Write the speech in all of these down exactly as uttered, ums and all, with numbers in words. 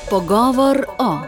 Pogovor o.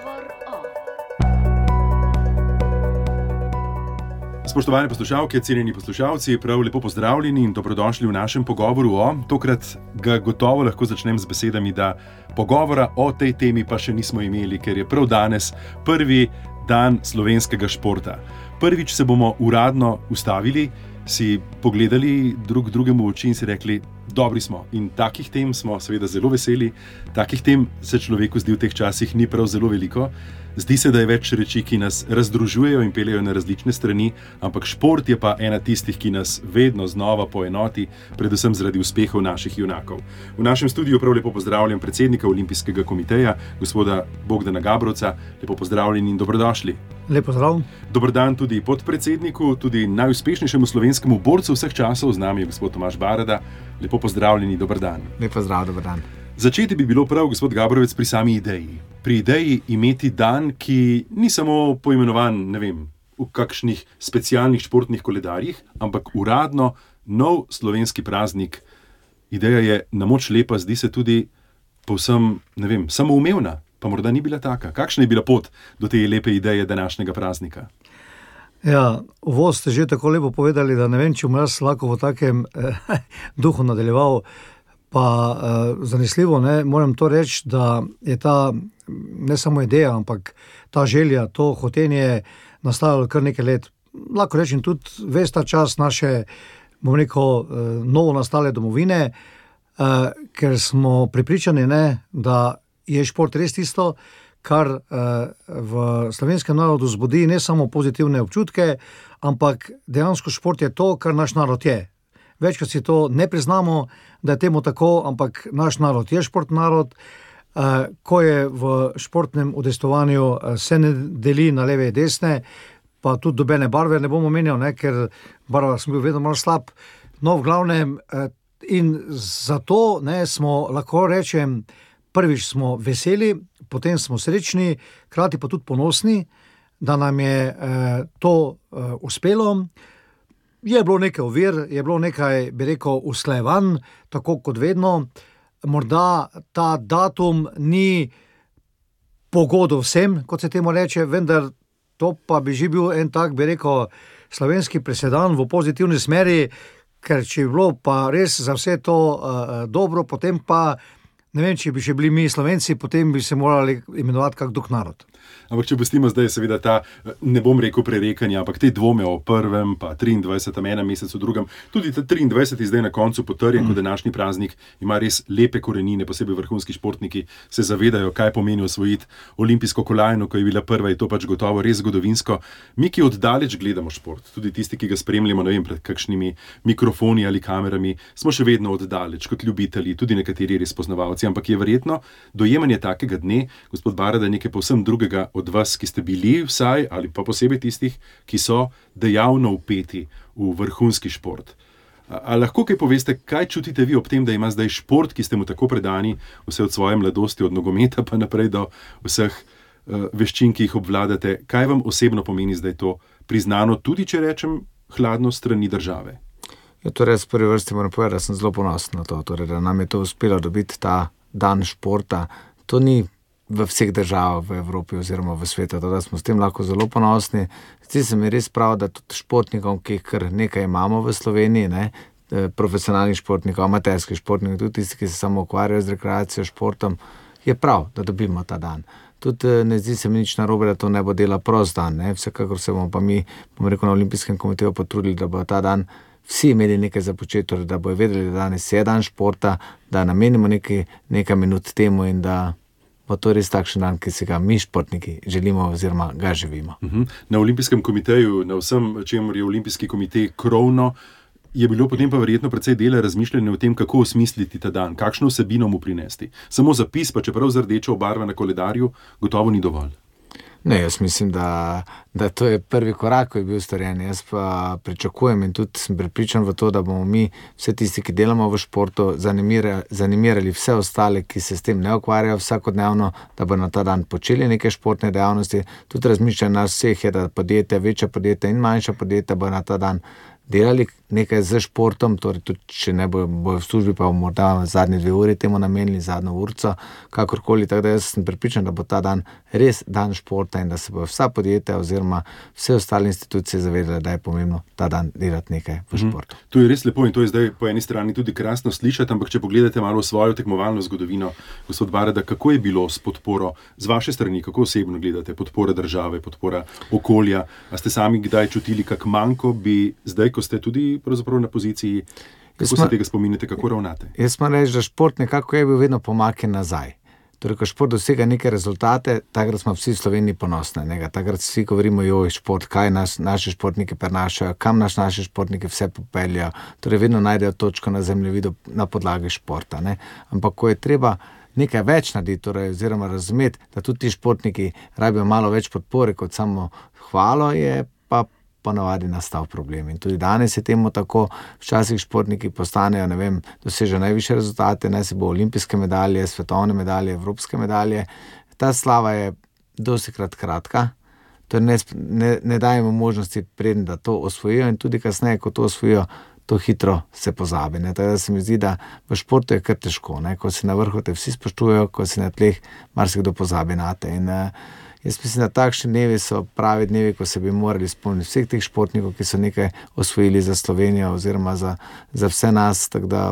Spoštovane poslušalke, cenjeni poslušalci, prav lepo pozdravljeni in dobrodošli v našem pogovoru o. Tokrat ga gotovo lahko začnem z besedami, da pogovora o tej temi pa še nismo imeli, ker je prav danes prvi dan slovenskega športa. Prvič se bomo uradno ustavili, si pogledali drug drugemu v oči in si rekli, dobri smo. In takih tem smo seveda zelo veseli. Takih tem se človeku zdi v teh časih ni prav zelo veliko. Zdi se, da je več reči, ki nas razdružujejo in peljejo na različne strani, ampak šport je pa ena tistih, ki nas vedno znova poenoti, predvsem zaradi uspehov naših junakov. V našem studiu prav lepo pozdravljam predsednika Olimpijskega komiteja, gospoda Bogdana Gabrovca. Lepo pozdravljeni in dobrodošli. Lep pozdrav. Dober dan tudi podpredsedniku, tudi najuspešnejšemu slovenskemu borcu vseh časov, z nami je gospod Tomaž Barada. Lepo pozdravljeni, dober dan. Lep pozdrav, dober dan. Začeti bi bilo prav, gospod Gabrovec, pri sami ideji. Pri ideji imeti dan, ki ni samo poimenovan, ne vem, v kakšnih specialnih športnih koledarjih, ampak uradno nov slovenski praznik. Ideja je na moč lepa, zdi se tudi povsem, ne vem, samoumevna, pa morda ni bila taka. Kakšna je bila pot do te lepe ideje današnjega praznika? Ja, uvoz ste že tako lepo povedali, da ne vem, če bom jaz lahko v takem eh, duhu nadaljeval. Pa eh, zanesljivo, ne, moram to reči, da je ta ne samo ideja, ampak ta želja, to hotenje nastajalo kar nekaj let. Lahko rečem tudi ves ta čas naše, bom rekel, eh, novo nastale domovine, eh, ker smo prepričani, ne, da je šport res tisto, kar eh, v slovenskem narodu zbudi ne samo pozitivne občutke, ampak dejansko šport je to, kar naš narod je. Večkrat si to ne priznamo, da je temu tako, ampak naš narod je športni narod. Eh, ko je v športnem udejstvovanju eh, se ne deli na leve in desne, pa tudi dobene barve ne bomo menjal, ne, ker barva sem bil vedno malo slab. No, v glavnem, eh, in zato ne, smo, lahko rečem, prvič smo veseli, potem smo srečni, hkrati pa tudi ponosni, da nam je eh, to eh, uspelo. Je bilo nekaj ovir, je bilo nekaj, bi rekel, usklajevanj, tako kot vedno. Morda ta datum ni pogodo vsem, kot se temu reče, vendar to pa bi že bil en tak, bi rekel, slovenski presedan v pozitivni smeri, ker če bi bilo pa res za vse to uh, dobro, potem pa, ne vem, če bi še bili mi Slovenci, potem bi se morali imenovati kak drug narod. Ampak če pustimo zdaj seveda ta, ne bom rekel prerekanje, ampak te dvome o prvem, pa triindvajsetem, enem mesecu, drugem, tudi ta triindvajseti zdaj na koncu potrjen, mm. kot današnji praznik, ima res lepe korenine, posebej vrhunski športniki se zavedajo, kaj pomeni osvojiti olimpijsko kolajno, ko je bila prva, je to pač gotovo res zgodovinsko. Mi, ki oddaleč gledamo šport, tudi tisti, ki ga spremljamo, ne vem, pred kakšnimi mikrofoni ali kamerami, smo še vedno oddaleč, kot ljubitelji, tudi nekateri res poznavalci, ampak je verjetno dojemanje takega dne, gospod Barada, nekaj povsem drugega od vas, ki ste bili vsaj, ali pa posebej tistih, ki so dejavno vpeti v vrhunski šport. A, a lahko kaj poveste, kaj čutite vi ob tem, da ima zdaj šport, ki ste mu tako predani, vse od svoje mladosti, od nogometa pa naprej do vseh uh, veščin, ki jih obvladate, kaj vam osebno pomeni zdaj to priznano, tudi če rečem hladno strani države? Ja, torej, v prvi vrsti moram povedati, da sem zelo ponosen na to, torej, da nam je to uspelo dobiti ta dan športa. To ni v vseh državah v Evropi oziroma v svetu, da smo s tem lahko zelo ponosni. Zdi se mi res prav, da tudi športnikov, ki jih kar nekaj imamo v Sloveniji, ne, profesionalnih športnikov, amaterskih športnikov, tudi tisti, ki se samo ukvarjajo z rekreacijo, športom, je prav, da dobimo ta dan. Tudi ne zdi se mi nič narobe, da to ne bo dela prost dan, ne. Vsekakor se bomo pa mi, bom rekel, na Olimpijskem komiteju potrudili, da bo ta dan vsi imeli nekaj za početi, torej, da bojo vedeli, da danes je dan športa, da namenimo nekaj, nekaj minut temu in da bo to res takšen dan, ki si ga mi športniki želimo oziroma ga živimo. Uh-huh. Na Olimpijskem komiteju, na vsem, čemur je Olimpijski komitej krovno, je bilo potem pa verjetno precej dela razmišljanja o tem, kako osmisliti ta dan, kakšno vsebino mu prinesti. Samo zapis, pa čeprav z rdečo obarva na koledarju, gotovo ni dovolj. Ne, jaz mislim, da, da to je prvi korak, ko je bil storjen. Jaz pa pričakujem in tudi sem prepričan v to, da bomo mi, vse tisti, ki delamo v športu, zanimirali, zanimirali vse ostale, ki se s tem ne ukvarjajo vsakodnevno, da bo na ta dan počeli neke športne dejavnosti. Tudi razmišljanje nas vseh je, da podjetja, večja podjetja in manjša podjetja bo na ta dan delali nekaj z športom, torej tudi če ne bojo, bojo v službi, pa morda zadnji dve uri temu namenili, zadnjo urco, kakorkoli, tako da jaz sem prepričan, da bo ta dan res dan športa in da se bojo vsa podjetja oziroma vse ostale institucije zavedale, da je pomembno ta dan delati nekaj v športu. Mm. To je res lepo in to je zdaj po eni strani tudi krasno slišati, ampak če pogledate malo svojo tekmovalno zgodovino, gospod Barada, kako je bilo s podporo z vaše strani, kako osebno gledate, podpora države, podpora okolja, a ste sami kdaj čutili kak manko, bi zdaj, ko ste tudi pravzaprav na poziciji, kako se tega spominjate, kako ravnate? Jaz moram reči, da šport nekako je bil vedno pomaknjen nazaj. Torej, ko šport dosega neke rezultate, takrat smo vsi v Sloveniji ponosni. Takrat vsi govorimo, joj, šport, kaj nas, naši športniki prenašajo, kam naš naši športniki vse popeljajo. Torej, vedno najdejo točko na zemljevidu na podlagi športa. Ne? Ampak, ko je treba nekaj več narediti, torej, oziroma razumeti, da tudi ti športniki rabijo malo več podpore kot samo hvalo, je pa ponavadi nastal problem. In tudi danes je temu tako, včasih športniki postanejo, ne vem, dosežejo najvišje rezultate, naj se bo olimpijske medalje, svetovne medalje, evropske medalje. Ta slava je dostikrat kratka, torej ne, ne, ne dajemo možnosti preden, da to osvojijo in tudi kasneje, ko to osvojijo, to hitro se pozabi. Ne? Tako da se mi zdi, da v športu je kar težko. Ne? Ko si na vrhu, te vsi spoštujejo, ko si na tleh, marsikdo pozabi na te. In uh, jaz mislim, da takšni dnevi so pravi dnevi, ko se bi morali spomniti vseh teh športnikov, ki so nekaj osvojili za Slovenijo oziroma za, za vse nas. Tako da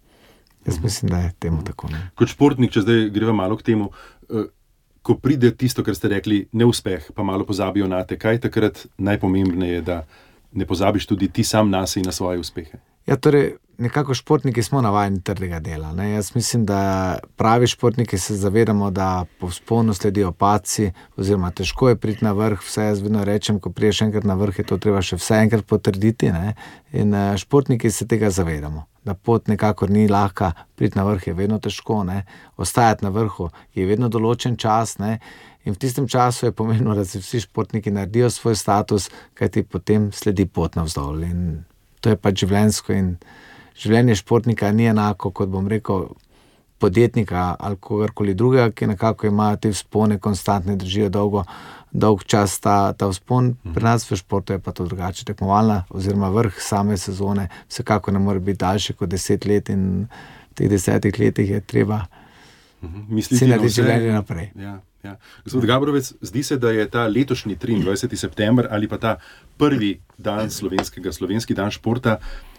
jaz mislim, da je temu tako. Ne? Kot športnik, če zdaj greva malo k temu, uh, ko pride tisto, kar ste rekli, neuspeh, pa malo pozabijo na te, kaj takrat najpomembneje je, da ne pozabiš tudi ti sam nase in na svoje uspehe? Ja, torej, nekako športniki smo navajeni trdega dela. Ne? Jaz mislim, da pravi športniki se zavedamo, da po vzponu sledijo padci, oziroma težko je priti na vrh, vse jaz vedno rečem, ko priješ enkrat na vrh, je to treba še vse enkrat potrditi. Ne? In uh, športniki se tega zavedamo, da pot nekako ni lahka, priti na vrh je vedno težko, ne? Ostajati na vrhu je vedno določen čas, ne? In v tistem času je pomembno, da si vsi športniki naredijo svoj status, kajti potem sledi pot navzdol. In to je pač življenjsko in življenje športnika ni enako, kot bom rekel, podjetnika ali kogarkoli drugega, ki nekako imajo te vzpone, konstantne držijo dolgo, dolg čas ta, ta vzpon. Pri nas v športu je pa to drugače. Tekmovalna oziroma vrh same sezone vsekako ne more biti daljše kot deset let in v teh desetih letih je treba si narediti življenje naprej. Ja. Ja. Gospod Gabrovec, zdi se, da je ta letošnji triindvajseti september ali pa ta prvi dan slovenskega, slovenski dan športa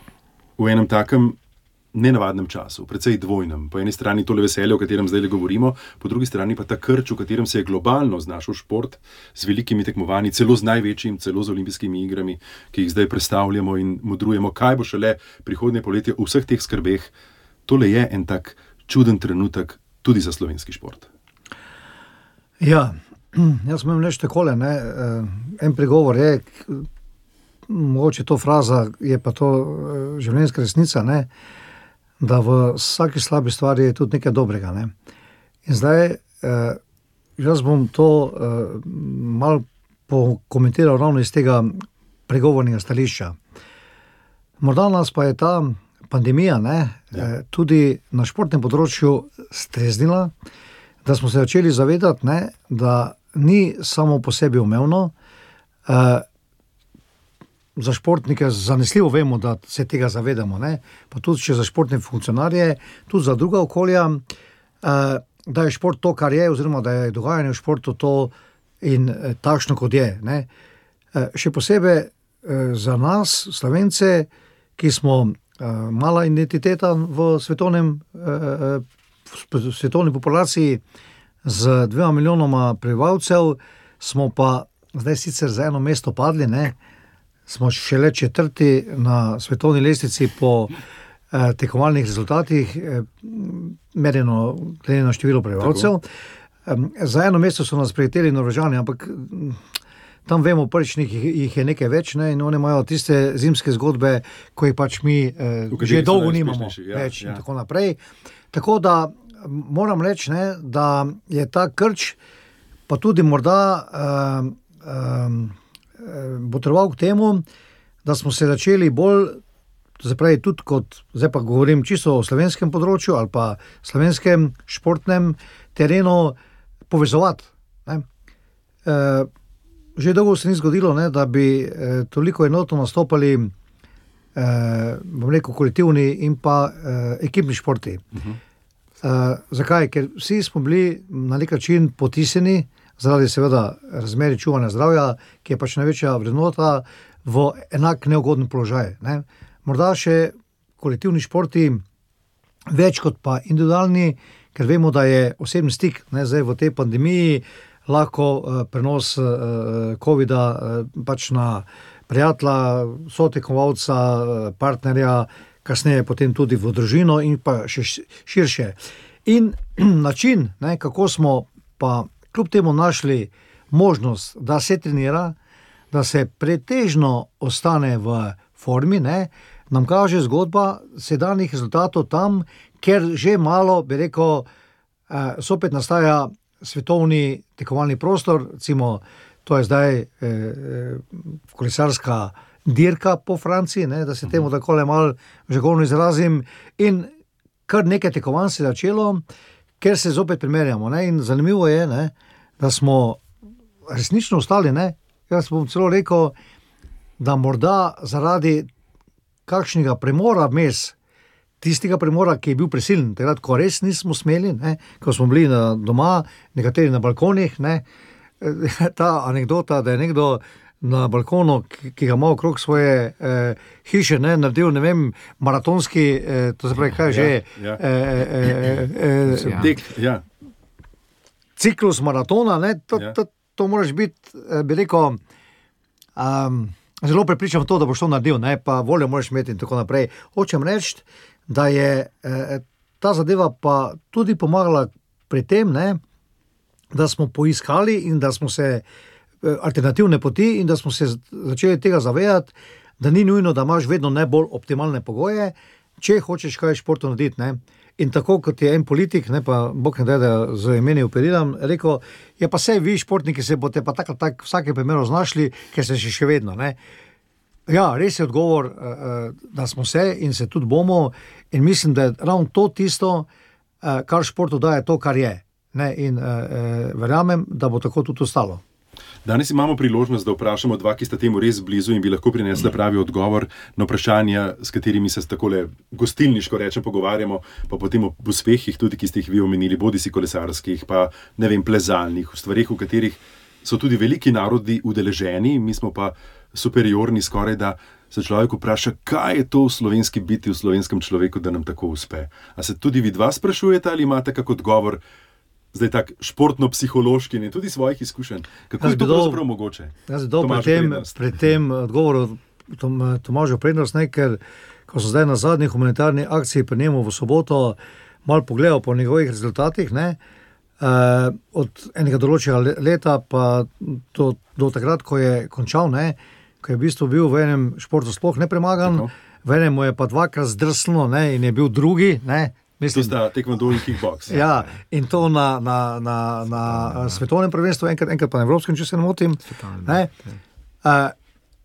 v enem takem nenavadnem času, precej dvojnem. Po eni strani tole veselje, o katerem zdaj le govorimo, po drugi strani pa ta krč, v katerem se je globalno znašel šport z velikimi tekmovanji, celo z največjim, celo z olimpijskimi igrami, ki jih zdaj predstavljamo in modrujemo. Kaj bo šele prihodnje poletje v vseh teh skrbeh? Tole je en tak čuden trenutek tudi za slovenski šport. Ja, jaz imam nešto takole, ne, en pregovor je, mogoče to fraza, je pa to življenjska resnica, ne, da v vsaki slabi stvari je tudi nekaj dobrega, ne. In zdaj, jaz bom to malo pokomentiral ravno iz tega pregovornega stališča. Morda nas pa je ta pandemija, ne, ja. tudi na športnem področju streznila, da smo se začeli zavedati, ne, da ni samo po sebi umevno. Eh, za športnike zanesljivo vemo, da se tega zavedamo, ne, pa tudi če za športne funkcionarje, tudi za druga okolja, eh, da je šport to, kar je, oziroma da je dogajanje v športu to in eh, takšno, kot je. Ne. Eh, še posebej eh, za nas, Slovence, ki smo eh, mala identiteta v svetovnem eh, v svetovni populaciji z dvema milijonoma prebivalcev, smo pa zdaj sicer za eno mesto padli, ne? Smo šele četrti na svetovni lestvici po eh, tekmovalnih rezultatih, eh, merjeno glede na število prebivalcev. Eh, za eno mesto so nas prehiteli Norvežani, ampak tam vemo, prvič jih je nekaj več, ne? In oni imajo tiste zimske zgodbe, ko jih pač mi eh, že dolgo nimamo ja, več ja. In tako naprej. Tako da moram reči, ne, da je ta krč pa tudi morda um, um, potreboval k temu, da smo se začeli bolj, zapravi tudi kot, zdaj pa govorim čisto o slovenskem področju ali pa slovenskem športnem terenu, povezovati. Ne. E, že dolgo se ni zgodilo, ne, da bi e, toliko enotno nastopali eh, bom rekel, kolektivni in pa eh, ekipni športi. Uh-huh. Eh, zakaj? Ker vsi smo bili na nek način potisnjeni, zaradi seveda razmeri čuvanja zdravja, ki je pač največja vrednota, v enak neugoden položaj. Ne? Morda še kolektivni športi več kot pa individualni, ker vemo, da je osebni stik, ne, zdaj v tej pandemiji lahko uh, prenos uh, covida uh, pač na prijatelja, sotekmovalca, uh, partnerja, kasneje potem tudi v družino in pa še širše. In način, ne, kako smo pa kljub temu našli možnost, da se trenira, da se pretežno ostane v formi, ne, nam kaže zgodba sedanjih rezultatov tam, ker že malo, bi rekel, eh, sopet nastaja svetovni tekovalni prostor, recimo, to je zdaj eh, kolesarska dirka po Franciji, ne, da se temu takole malo žegovno izrazim, in kar nekaj tekovanj se je začelo, ker se zopet primerjamo, ne, in zanimivo je, ne, da smo resnično ostali, ne, jaz bom celo rekel, da morda zaradi kakšnega premora mes, tistega premora, ki je bil prisiljen, takrat, ko res nismo smeli, ne, ko smo bili na doma, nekateri na balkonih, ne, ta anekdota, da je nekdo na balkonu, ki, ki ga ima okrog svoje eh, hiše, ne, naredil, ne vem, maratonski, eh, to se pravi, kaj že, ja, ja. Eh, eh, eh, ja. Dek, ja. ciklus maratona, ne, to, ja. to, to moraš biti, eh, bi rekel, um, zelo prepričan v to, da boš to naredil, ne, pa voljo moraš imeti in tako naprej. Hočem reči, da je eh, ta zadeva pa tudi pomagala pri tem, ne, da smo poiskali in da smo se eh, alternativne poti in da smo se začeli tega zavedati, da ni nujno, da imaš vedno najbolj optimalne pogoje, če hočeš kaj športu narediti, ne. In tako kot je en politik, ne, pa Bog ne daj, da z imeni operiram, rekel, je pa vse vi športniki se boste pa tako tak v vsakem primeru znašli, ker ste še vedno, ne. Ja, res je odgovor, da smo se in se tudi bomo, in mislim, da je ravno to tisto, kar športu daje to, kar je, ne, in verjamem, da bo tako tudi ostalo. Danes imamo priložnost, da vprašamo dva, ki sta temu res blizu in bi lahko prinesla pravi odgovor na vprašanja, s katerimi se takole gostilniško rečem pogovarjamo, pa potem o uspehih tudi, ki ste jih vi omenili, bodisi kolesarskih, pa ne vem, plezalnih, v stvarih, v katerih so tudi veliki narodi udeleženi, mi smo pa superiorni skoraj, da se človek vpraša, kaj je to v slovenski biti, v slovenskem človeku, da nam tako uspe. A se tudi vi dva sprašujete ali imate kak odgovor, zdaj tak športno-psihološki in tudi svojih izkušenj? Kako jaz je to pravzaprav mogoče? Jaz bi dal pri tem, pri tem odgovoru Tom, Tomažu prednost, ne, ker ko so zdaj na zadnji humanitarni akciji pri njemu v soboto malo pogledal po njegovih rezultatih, ne, eh, od enega določenega leta pa do, do takrat, ko je končal, ne, ko je v bistvu bil v enem športu sploh nepremagan, v enem mu je pa dvakrat zdrsnilo, ne, in je bil drugi, ne. Mislim, to sta tekvando in kickboks. Ja, in to na, na, na, na svetovnem prvenstvu, enkrat, enkrat pa na evropskem, če se ne motim. Ne? Uh,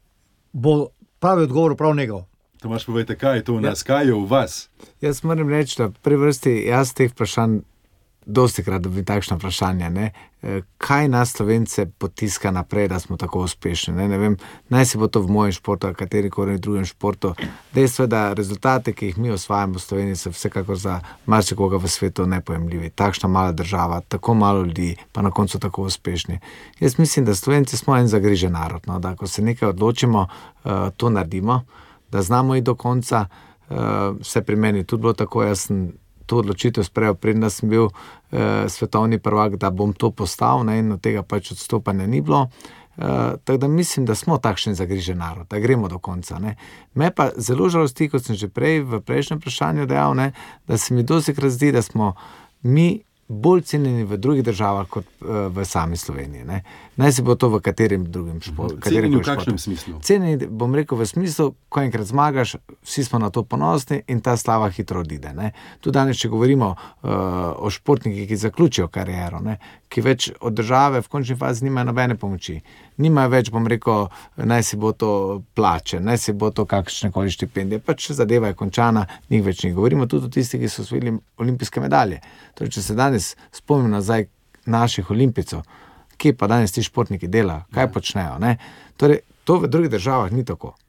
bo pravi odgovor prav njegov. Tomaž, povejte, kaj je to v nas, ja. Kaj je v vas? Jaz moram reči, da pri vrsti jaz teh vprašanj dosti krat dobim takšna vprašanja, ne? Kaj nas Slovence potiska naprej, da smo tako uspešni, ne? Ne vem, naj se bo to v mojem športu, katerikoli drugem športu. Dejstvo je, da rezultate, ki jih mi osvajamo v Sloveniji, so vsekakor za marsikoga v svetu nepojemljivi. Takšna mala država, tako malo ljudi, pa na koncu tako uspešni. Jaz mislim, da Slovenci smo en zagrižen narod, no? Da ko se nekaj odločimo, uh, to naredimo, da znamo iti do konca, uh, vse pri meni tudi bilo tako, jaz sem to odločitev sprejel, preden sem bil eh, svetovni prvak, da bom to postal, ne, in od tega pač odstopanja ni bilo. Eh, tako da mislim, da smo takšen zagrižen narod, da gremo do konca. Ne. Me pa zelo žalosti, kot sem že prej v prejšnjem vprašanju dejal, ne, da se mi dosikrat zdi, da smo mi bolj cenjeni v drugih državah kot uh, v sami Sloveniji. Ne. Naj se bo to v katerem drugim športu. Cenjeni v kakšnem smislu? Cenjeni, bom rekel, v smislu, ko enkrat zmagaš, vsi smo na to ponosni in ta slava hitro odide. Ne. Tu danes, če govorimo uh, o športnikih, ki zaključijo kariero, ne, ki več od države v končni fazi nimajo nobene pomoči. Nimajo več, bom rekel, naj si bo to plače, naj si bo to kakšne koli štipendije, pač zadeva je končana, njih več ne govorimo, tudi o tistih, ki so osvojili olimpijske medalje. Torej, če se danes spomnim nazaj naših olimpijcev, kje pa danes ti športniki delajo, kaj počnejo, ne? Torej, to v drugih državah ni tako.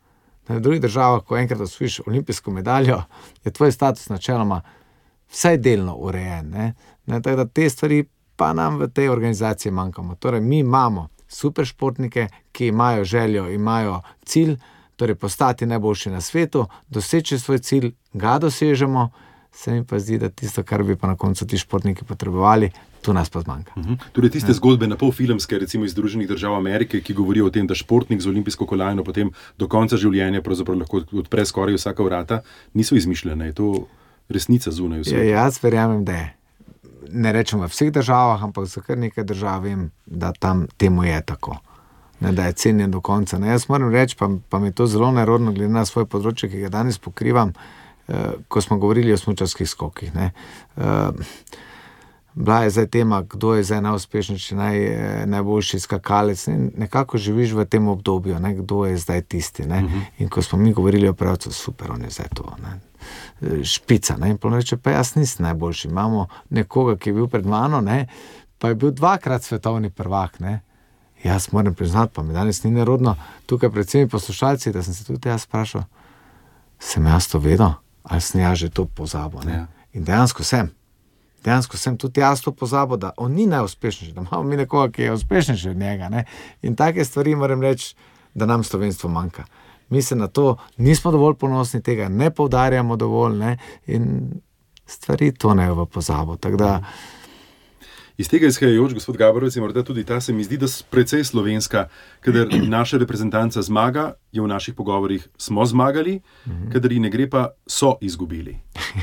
V drugih državah, ko enkrat osvojiš olimpijsko medaljo, je tvoj status načeloma vsaj delno urejen. Ne? Ne, tako da te stvari pa nam v tej organizaciji manjkamo. Torej, mi imamo super športnike, ki imajo željo, imajo cilj, torej postati najboljši na svetu, doseči svoj cilj, ga dosežemo, se mi pa zdi, da tisto, kar bi pa na koncu ti športniki potrebovali, tu nas pa zmanjka. Uh-huh. Torej tiste ja. zgodbe na pol filmske, recimo iz Združenih držav Amerike, ki govorijo o tem, da športnik z olimpijsko kolajno potem do konca življenja pravzaprav lahko odpre skoraj vsaka vrata, niso izmišljene, je to resnica zunaj vse. Ja, jaz verjamem, da je. Ne rečem v vseh državah, ampak za kar nekaj držav vem, da tam temu je tako. Ne, da je cenjen do konca. Ne, jaz moram reči, pa, pa mi je to zelo nerodno, glede na svoje področje, ki ga danes pokrivam, eh, ko smo govorili o smučarskih skokih. Ne. Eh, bila je zdaj tema, kdo je zdaj najuspešnejši, naj, najboljši skakalec. Ne, nekako živiš v tem obdobju, ne, kdo je zdaj tisti. Ne. Uh-huh. In ko smo mi govorili o pravcu, super, on je zdaj to. Ne. Špica, ne, in reče, pa jaz nisem najboljši, imamo nekoga, ki je bil pred mano, ne, pa je bil dvakrat svetovni prvak, ne, jaz moram priznati, pa mi danes ni nerodno, tukaj pred vsemi poslušalci, da sem se tudi jaz sprašal, sem jaz to vedel, ali sem jaz že to pozabil, ne, in dejansko sem, dejansko sem tudi jaz to pozabil, da on ni najuspešnejši, da imamo mi nekoga, ki je uspešnejši od njega, ne, in take stvari moram reči, da nam slovenstvo manjka. Mi se na to nismo dovolj ponosni, tega ne poudarjamo dovolj, ne? In stvari tonejo v pozabo. Da... Iz tega izhajajoč, gospod Gaborovec, je morda tudi ta, se mi zdi, da precej slovenska, kadar naša reprezentanca zmaga, je v naših pogovorih smo zmagali, mm-hmm. kadar ji ne gre pa so izgubili.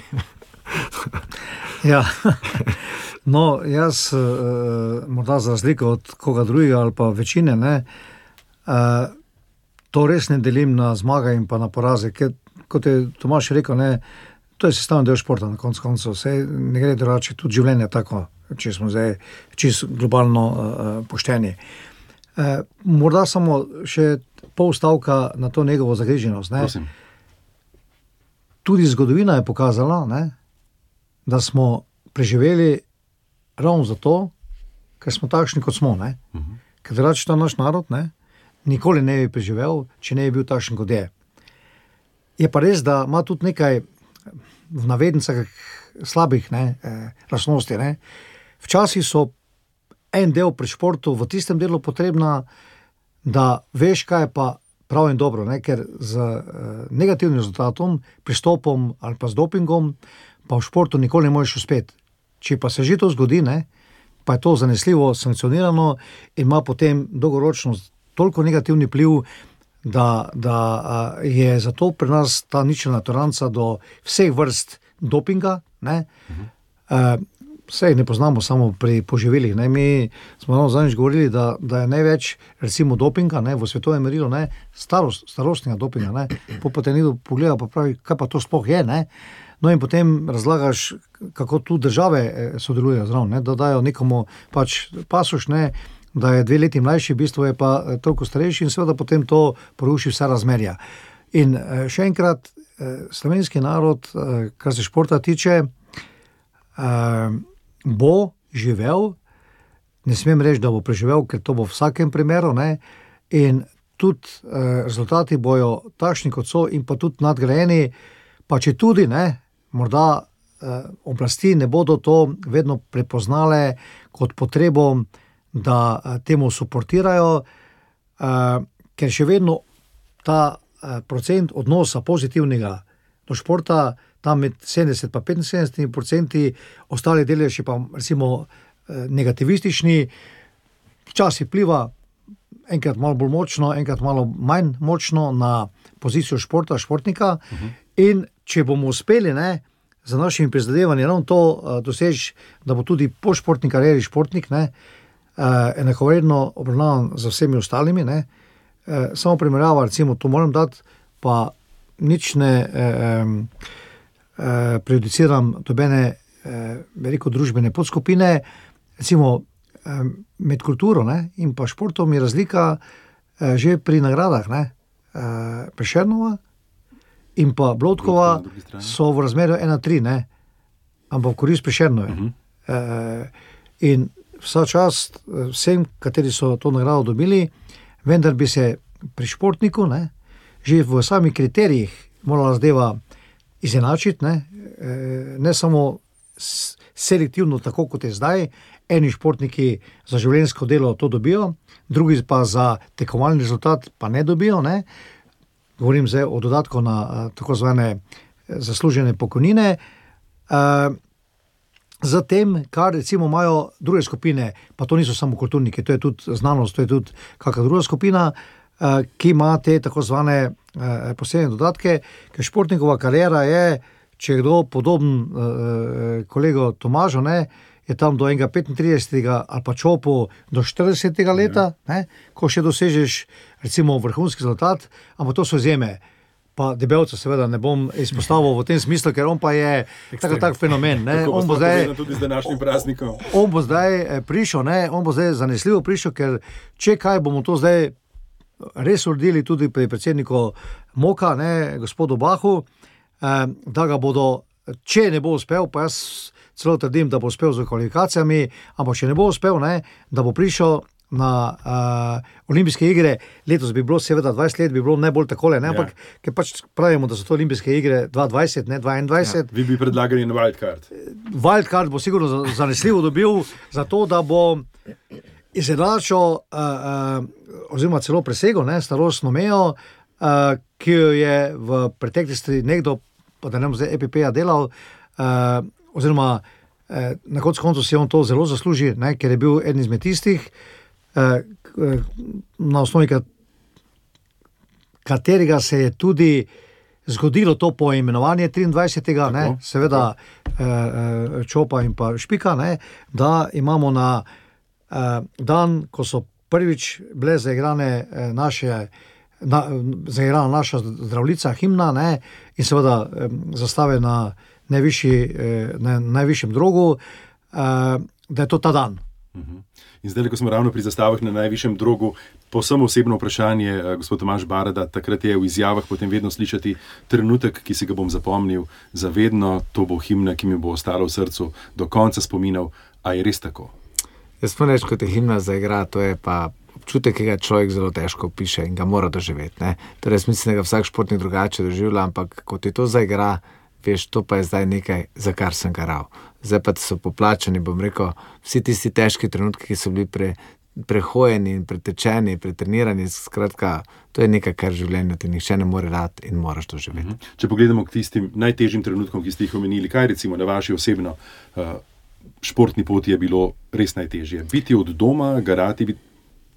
Ja, no, jaz uh, morda za razliko od koga drugega ali pa večine, ne, uh, to res ne delim na zmaga in pa na poraze, ker, kot je Tomaž rekel, ne, to je sestavni del športa na koncu koncev, vse ne gre drugače, tudi življenje tako, če smo zdaj čisto globalno uh, pošteni. Uh, morda samo še pol stavka na to njegovo zagriženost. Ne. Prosim. Tudi zgodovina je pokazala, ne, da smo preživeli ravno zato, ker smo takšni, kot smo. Ne. Uh-huh. Ker drugače ta naš narod, ne, nikoli ne bi preživel, če ne bi bil takšen, kot je. Je pa res, da ima tudi nekaj v navednicah slabih ne, eh, lastnosti. Ne. Včasih so en del pri športu v tistem delu potrebna, da veš, kaj je pa prav in dobro, ne, ker z eh, negativnim rezultatom, pristopom ali pa z dopingom, pa v športu nikoli ne moreš uspeti. Če pa se že to zgodi, ne, pa je to zanesljivo sankcionirano in ima potem dolgoročno toliko negativni vpliv, da, da uh, je zato pri nas ta ničelna toleranca do vseh vrst dopinga. Ne? Uh-huh. Uh, vse ne poznamo samo pri poživilih. Ne? Mi smo ravno zadnjič govorili, da, da je največ recimo dopinga, ne? V svetovnem merilu, ne? Starost, starostnega dopinga. Ne? Po potem nekdo pogleda pa pravi, kaj pa to sploh je. Ne? No in potem razlagaš, kako tu države sodelujejo zraven, ne? Da dajo nekomu pač pasuš, ne? Da je dve leti mlajši, v bistvu je pa toliko starejši in seveda potem to poruši vsa razmerja. In še enkrat, slovenski narod, kar se športa tiče, bo živel, ne smem reči, da bo preživel, ker to bo v vsakem primeru, ne, in tudi rezultati bojo takšni, kot so in pa tudi nadgrajeni, pa če tudi, ne, morda oblasti ne bodo to vedno prepoznale kot potrebo, da temu suportirajo, uh, ker še vedno ta uh, procent odnosa pozitivnega do športa, tam med sedemdeset pa petinsedemdeset procenti, ostali deleži pa recimo uh, negativistični, včasih pliva enkrat malo bolj močno, enkrat malo manj močno na pozicijo športa, športnika, uh-huh. In če bomo uspeli, ne, za našimi prizadevanji ravno to uh, doseči, da bo tudi po športni karieri športnik, ne, Uh, enakovredno obravnavan za vsemi ostalimi, ne. Uh, samo primerjava, recimo, to moram dati, pa nič ne uh, uh, prejudiciram dobene uh, veliko družbene podskupine, recimo uh, med kulturo, ne, in pa športom je razlika uh, že pri nagradah, ne. Uh, Prešernova in pa Blotkova so v razmerju ena tri, ne, ampak v korist Prešernove. Uh-huh. Uh, in vsa čast vsem, kateri so to nagrado dobili, vendar bi se pri športniku, ne, že v samih kriterijih morala zadeva izenačiti, ne, ne samo selektivno, tako kot je zdaj. Eni športniki za življenjsko delo to dobijo, drugi pa za tekmovalni rezultat pa ne dobijo. Ne. Govorim zdaj o dodatku na tako zvane zaslužene pokojnine. Zatem, kar recimo imajo druge skupine, pa to niso samo kulturniki, to je tudi znanost, to je tudi kakšna druga skupina, ki ima te tako zvane posebne dodatke, ker športnikova kariera je, če je kdo podoben kolego Tomažu, ne, je tam do enega petintridesetega ali pa Čopu do štiridesetega leta, ne, ko še dosežeš recimo vrhunski rezultat, ampak to so izjeme. Pa Debelca seveda ne bom izpostavil v tem smislu, ker on pa je tako tak fenomen. Ne. On bo zdaj, tudi z današnjim praznikom. On bo zdaj prišel, ne, on bo zdaj zanesljivo prišel, ker če kaj bomo to zdaj res uredili tudi pri predsedniku Moka, ne, gospodu Bahu, eh, da ga bodo, če ne bo uspel, pa jaz celo trdim, da bo uspel z kvalifikacijami, ampak če ne bo uspel, ne, da bo prišel na uh, olimpijske igre. Letos bi bilo seveda dvajset let, bi bilo najbolj takole, ne, ampak ja. Ker pač pravimo, da so to olimpijske igre dva dvajset, ne dva enaindvajset. Ja, vi bi predlagali na wildcard. Wildcard bo sigurno zanesljivo dobil za to, da bo izenačil uh, uh, oziroma celo presegel, ne, starostno mejo, uh, ki jo je v preteklosti nekdo, pa da ne bom zdaj E P P-ja delal, uh, oziroma uh, na koncu koncu si on to zelo zasluži, ne, ker je bil eden izmed tistih, uh, na osnovi katerega se je tudi zgodilo to poimenovanje triindvajsetega, ne, seveda uh, Čopa in pa Špika, ne, da imamo na uh, dan, ko so prvič bile zaigrane uh, naše Na, zaigrala naša Zdravljica, himna, ne, in seveda eh, zastave na, najvišji, eh, na najvišjem drogu, eh, da je to ta dan. Uh-huh. In zdaj, ko smo ravno pri zastavah na najvišjem drogu, povsem osebno vprašanje, eh, gospod Tomaž Barada, takrat je v izjavah potem vedno slišati trenutek, ki si ga bom zapomnil za vedno, to bo himna, ki mi bo ostala v srcu do konca spominov. A je res tako? Jaz smo reči, kot je himna zaigra, to je pa občutek, ki ga človek zelo težko piše in ga mora doživeti. Ne? Torej, jaz mislim, da ga vsak športnik drugače doživlja, ampak kot je to zaigra, veš, to pa je zdaj nekaj, za kar sem garal. Zdaj pa so poplačani, bom rekel, vsi tisti težki trenutki, ki so bili pre, prehojeni in pretečeni, pretrenirani, skratka, to je nekaj, kar v življenju ti nihče ne more rad in moraš doživeti. Uh-huh. Če pogledamo k tistim najtežjim trenutkom, ki ste jih omenili, kaj recimo na vaši osebno uh, športni poti je bilo res najtežje? Biti od doma, garati, biti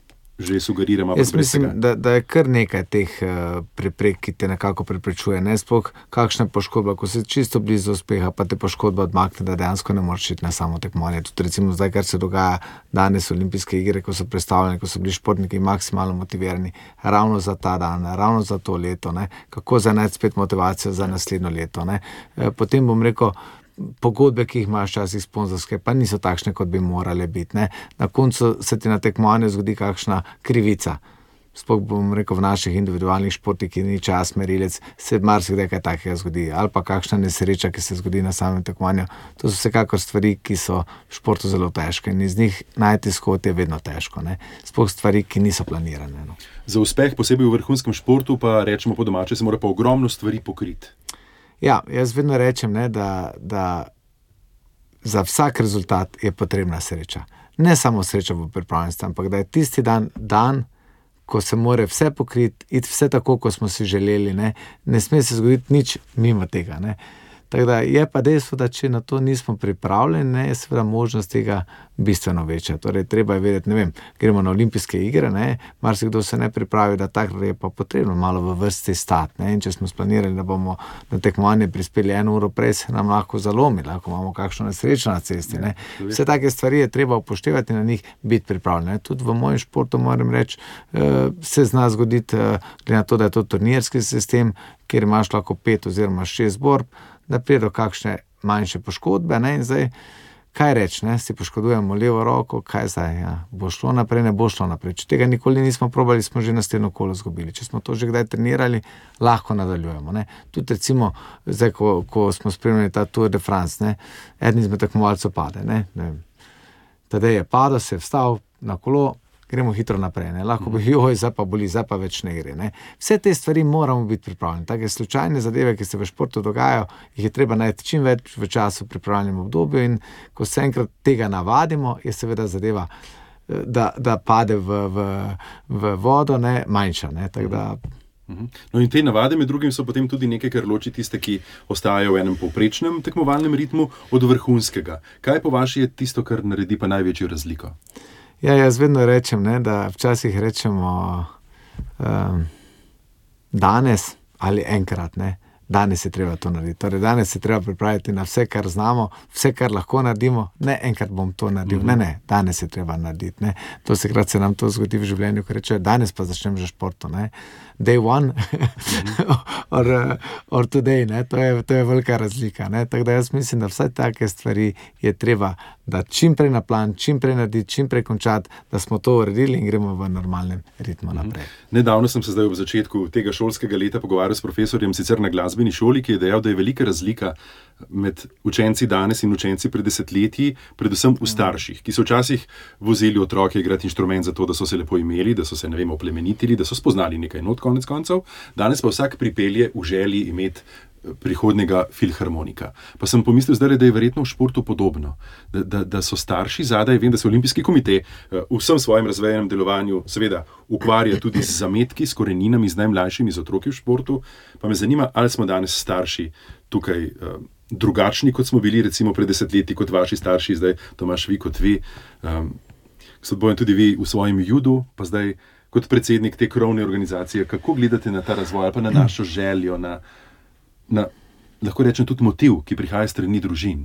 že sugeriramo. Jaz mislim, da, da je kar nekaj teh uh, preprek, ki te nekako preprečuje. Ne sploh kakšna poškodba, ko si čisto blizu uspeha, pa te poškodba odmakne, da dejansko ne moreš iti na samo tekmovanje. Tudi recimo zdaj, kar se dogaja danes olimpijske igre, ko so predstavljeni, ko so bili športniki maksimalno motivirani ravno za ta dan, ravno za to leto, ne, kako zanajti spet motivacijo za naslednjo leto. Ne. E, potem bom rekel, pogodbe, ki jih imaš časih sponzorske, pa niso takšne, kot bi morale biti. Ne. Na koncu se ti na tekmovanju zgodi kakšna krivica. Sploh bom rekel, v naših individualnih športih, ki ni čas merilec, se marsikdaj kaj takega zgodi. Ali pa kakšna nesreča, ki se zgodi na samem tekmovanju. To so vsekakor stvari, ki so v športu zelo težke in iz njih najti izhod je vedno težko. Ne. Sploh stvari, ki niso planirane. No. Za uspeh, posebej v vrhunskem športu, pa rečemo po domače, se mora pa ogromno stvari pokriti. Ja, jaz vedno rečem, ne, da, da za vsak rezultat je potrebna sreča. Ne samo sreča v pripravljenosti, ampak da je tisti dan, dan, ko se more vse pokriti, iti vse tako, kot smo si želeli. Ne, ne sme se zgoditi nič mimo tega. Ne. Tako da je pa dejstvo, da če na to nismo pripravljeni, ne, je seveda možnost tega bistveno večja. Torej, treba je vedeti, ne vem, gremo na olimpijske igre, ne, marsikdo se ne pripravi, da takrat je pa potrebno malo v vrsti stati. Ne, in če smo splanirali, da bomo na tekmovanje prispeli eno uro prej, se nam lahko zalomi, lahko imamo kakšno nesrečo na cesti. Ne. Vse take stvari je treba upoštevati in na njih biti pripravljeni. Tudi v mojem športu moram reči, se zna zgoditi, glede na to, da je to turnirski sistem, kjer imaš lahko pet oziroma šest borb, da pride do kakšne manjše poškodbe, ne, in zdaj, kaj reči, ne, si poškodujemo levo roko, kaj zdaj, ja, bo šlo naprej, ne bo šlo naprej. Če tega nikoli nismo probali, smo že naslednjo kolo izgubili. Če smo to že kdaj trenirali, lahko nadaljujemo, ne. Tudi recimo, zdaj, ko, ko smo spremljali ta Tour de France, ne, eden izmed tekmovalcev pade, ne, ne vem. Tadej je padel, se je vstal na kolo, gremo hitro naprej, ne? Lahko bi, joj, zdaj pa boli, zdaj pa več ne gre. Ne? Vse te stvari moramo biti pripravljeni. Take slučajne zadeve, ki se v športu dogajajo, jih je treba najti čim več v času pripravljenem obdobju in ko se enkrat tega navadimo, je seveda zadeva, da, da pade v, v, v vodo, ne, manjša. Ne? Tako da No in te navade med drugim so potem tudi nekaj, kar loči tiste, ki ostajajo v enem povprečnem tekmovalnem ritmu od vrhunskega. Kaj po vaši je tisto, kar naredi pa največjo razliko? Ja, jaz vedno rečem, ne, da včasih rečemo um, danes ali enkrat, ne. Danes je treba to narediti. Torej, danes je treba pripraviti na vse, kar znamo, vse, kar lahko naredimo. Ne, enkrat bom to naredil. Mm-hmm. Ne, ne, danes je treba narediti. Ne. To se krat se nam to zgodi v življenju, ko rečejo, danes pa začnem že športu. Ne. Day one mm-hmm. or, or today. Ne. To je, to je velika razlika. Ne. Tako da jaz mislim, da vse take stvari je treba, da čim prej na plan, čim prej narediti, čim prej končati, da smo to uredili in gremo v normalnem ritmu naprej. Mm-hmm. Nedavno sem se zdaj ob začetku tega šolskega leta pogovarjal s profesorjem, sicer na glasbeni šoli, ki je dejal, da je velika razlika med učenci danes in učenci pred desetletji, predvsem v starših, ki so včasih vozili otroke igrati inštrument za to, da so se lepo imeli, da so se, ne vem, oplemenitili, da so spoznali nekaj not konec koncev. Danes pa vsak pripelje v želji imeti prihodnega filharmonika. Pa sem pomislil zdaj, da je verjetno v športu podobno, da, da, da so starši zadaj, vem, da se Olimpijski komite v vsem svojem razvejenem delovanju seveda ukvarja tudi z zametki, s koreninami, z najmlajšimi, z otroki v športu, pa me zanima, ali smo danes starši tukaj uh, drugačni, kot smo bili recimo pred desetletji, kot vaši starši, zdaj Tomaž, vi kot vi, um, gospod Bojan, tudi vi v svojem judu, pa zdaj kot predsednik te krovne organizacije, kako gledate na ta razvoj, ali pa na našo željo, na na, lahko rečem, tudi motiv, ki prihaja s strani družin?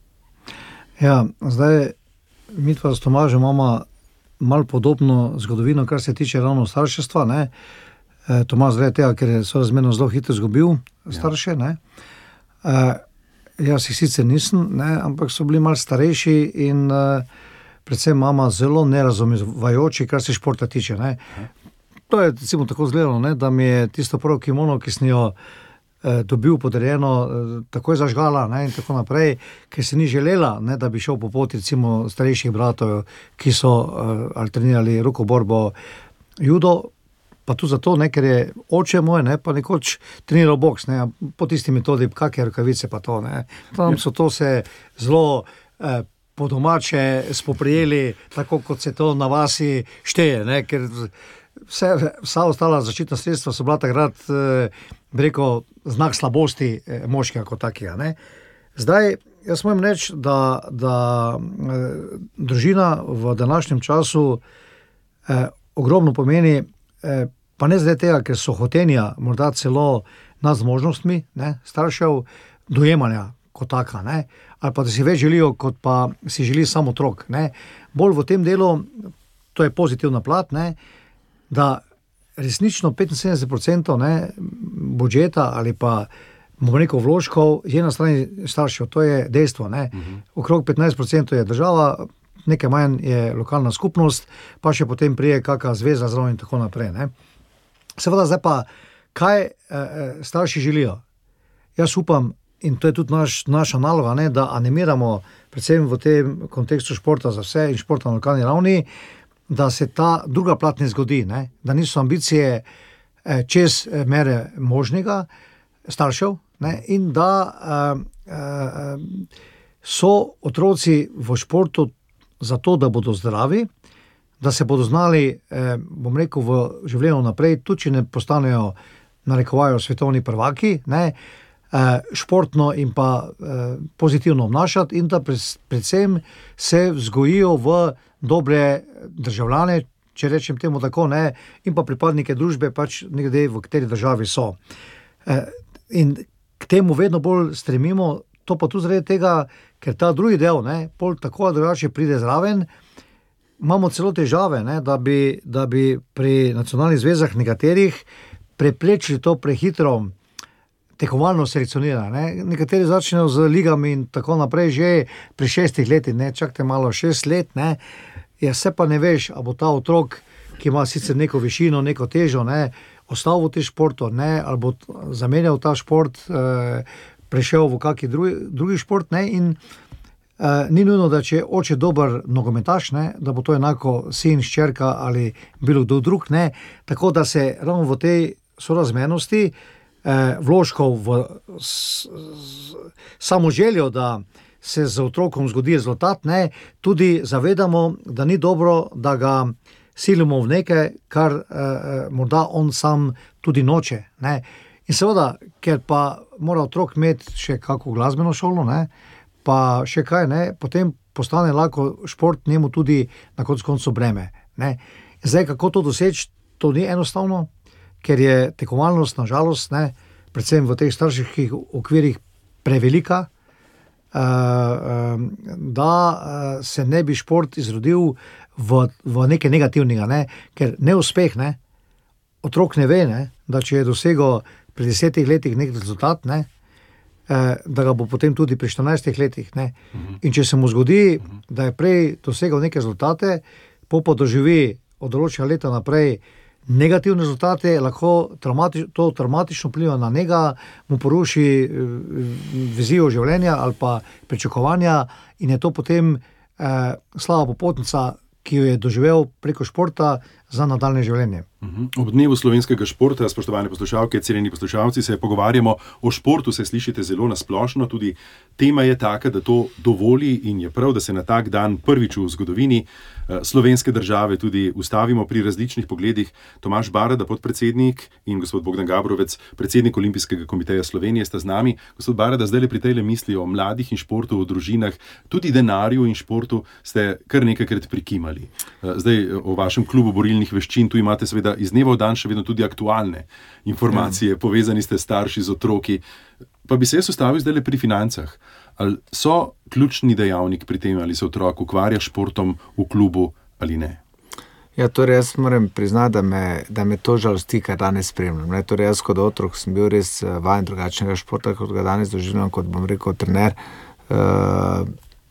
Ja, zdaj, mi pa s Tomažem imamo malo podobno zgodovino, kar se tiče ravno starševstva, ne. E, Tomaž zdaj tega, ker je sorazmerno zelo hitro izgubil starše, ne. E, jaz jih sicer nisem, ne, ampak so bili malo starejši in e, predvsem mama zelo nerazumevajoči, kar se športa tiče, ne. To je, recimo, tako izgledalo, ne, da mi je tisto prvo kimono, ki sem jo dobil podarjeno, takoj zažgala, ne, in tako naprej, ker se ni želela, ne, da bi šel po poti recimo starejših bratov, ki so uh, alternirali rokoborbo, judo, pa tudi zato, ne, ker je oče moj, ne, pa nekoč treniral boks, ne, po tisti metodi, kakje rokavice pa to, ne. Tam so to se zelo eh, po domače spoprijeli, tako kot se to na vasi šteje, ne, ker vse, vsa ostala zaščitna sredstva so bila takrat eh, rekel, znak slabosti eh, moškega kot takega, ne. Zdaj, jaz moram reči, da, da eh, družina v današnjem času eh, ogromno pomeni, eh, pa ne zdaj tega, ker so hotenja morda celo nad zmožnostmi, ne, staršev, dojemanja kot taka, ne, ali pa da si več želijo, kot pa si želi samo otrok, ne. Bolj v tem delu, to je pozitivna plat, ne, da resnično petinsedemdeset procentov ne, budžeta ali pa bomo rekel vložkov je na strani staršev, to je dejstvo. Ne. Uh-huh. Okrog petnajst procentov je država, nekaj manj je lokalna skupnost, pa še potem prije kakšna zveza zraven in tako naprej. Ne. Seveda zdaj pa, kaj eh, starši želijo? Jaz upam, in to je tudi naš, naša naloga, ne, da animiramo predvsem v tem kontekstu športa za vse in športa na lokalni ravni, da se ta druga plat ne zgodi, ne? Da niso ambicije eh, čez mere možnega staršev, ne? In da eh, eh, so otroci v športu zato, da bodo zdravi, da se bodo znali, eh, bom rekel, v življenju naprej, tudi če ne postanejo, narekovajo svetovni prvaki, ne? Eh, športno in pa eh, pozitivno obnašati in da predvsem se vzgojijo v dobre državljane, če rečem temu tako, ne, in pa pripadnike družbe, pač nekde v kateri državi so. Eh, in k temu vedno bolj stremimo, to pa tudi zaradi tega, ker ta drugi del, ne, pol tako ali drugače pride zraven, imamo celo težave, ne, da bi, da bi pri nacionalnih zvezah nekaterih preprečili to prehitro tekmovalno selekcioniranje. Ne. Nekateri začnejo z ligami in tako naprej že pri šestih letih, ne, čakajte malo, šest let, ne, ja, se pa ne veš, a bo ta otrok, ki ima sicer neko višino, neko težo, ne, ostal v tem športu, ne, ali bo zamenjal ta šport, eh, prešel v kakšen drugi, drugi šport, ne, in Uh, ni nujno, da če je oče dober nogometaš, ne, da bo to enako sin, ščerka ali bilo kdo drug. Ne. Tako da se ravno v tej sorazmernosti eh, vložkov v s, s, samo željo, da se z otrokom zgodi rezultat, ne, tudi zavedamo, da ni dobro, da ga silimo v nekaj, kar eh, morda on sam tudi noče. Ne. In seveda, ker pa mora otrok imeti še kako glasbeno šolo, ne, pa še kaj, ne, potem postane lahko šport njemu tudi na koncu koncu breme. Ne. Zdaj, kako to doseči, to ni enostavno, ker je tekmovalnost, na žalost, ne, predvsem v teh starših okvirih prevelika, uh, uh, da uh, se ne bi šport izrodil v, v nekaj negativnega, ne, ker neuspeh, ne, otrok ne ve, ne, da če je dosegel pri desetih letih nek rezultat, ne, da ga bo potem tudi pri štirinajstih letih. Ne. In če se mu zgodi, da je prej dosegal neke rezultate, po pa doživi od določenega leta naprej negativne rezultate, lahko traumatič, to traumatično vpliva na njega, mu poruši vizijo življenja ali pa pričakovanja in je to potem eh, slaba popotnica, ki jo je doživel preko športa za nadaljne življenje. Ob dnevu slovenskega športa, spoštovane poslušalke, cenjeni poslušalci, se pogovarjamo o športu, se slišite zelo nasplošno, tudi tema je taka, da to dovoli in je prav, da se na tak dan prvič v zgodovini slovenske države tudi ustavimo pri različnih pogledih. Tomaž Barada, podpredsednik, in gospod Bogdan Gabrovec, predsednik Olimpijskega komiteja Slovenije, sta z nami. Gospod Barada, zdaj le pri tejle misli o mladih in športu, o družinah, tudi denarju in športu ste kar nekajkrat prikimali. Zdaj o vašem klubu borilnih veščin, tu imate seveda iz dneva v dan še vedno tudi aktualne informacije, ja. Povezani ste starši z otroki. Pa bi se jaz ustavil zdaj le pri financah. Ali so ključni dejavnik pri tem, ali se otrok ukvarja športom v klubu ali ne? Ja, torej jaz moram priznati, da me, da me to žalosti, kar danes spremljam. Ne? Torej jaz kot otrok sem bil res vajen drugačnega športa, kot ga danes doživljam, kot bom rekel trener. Uh,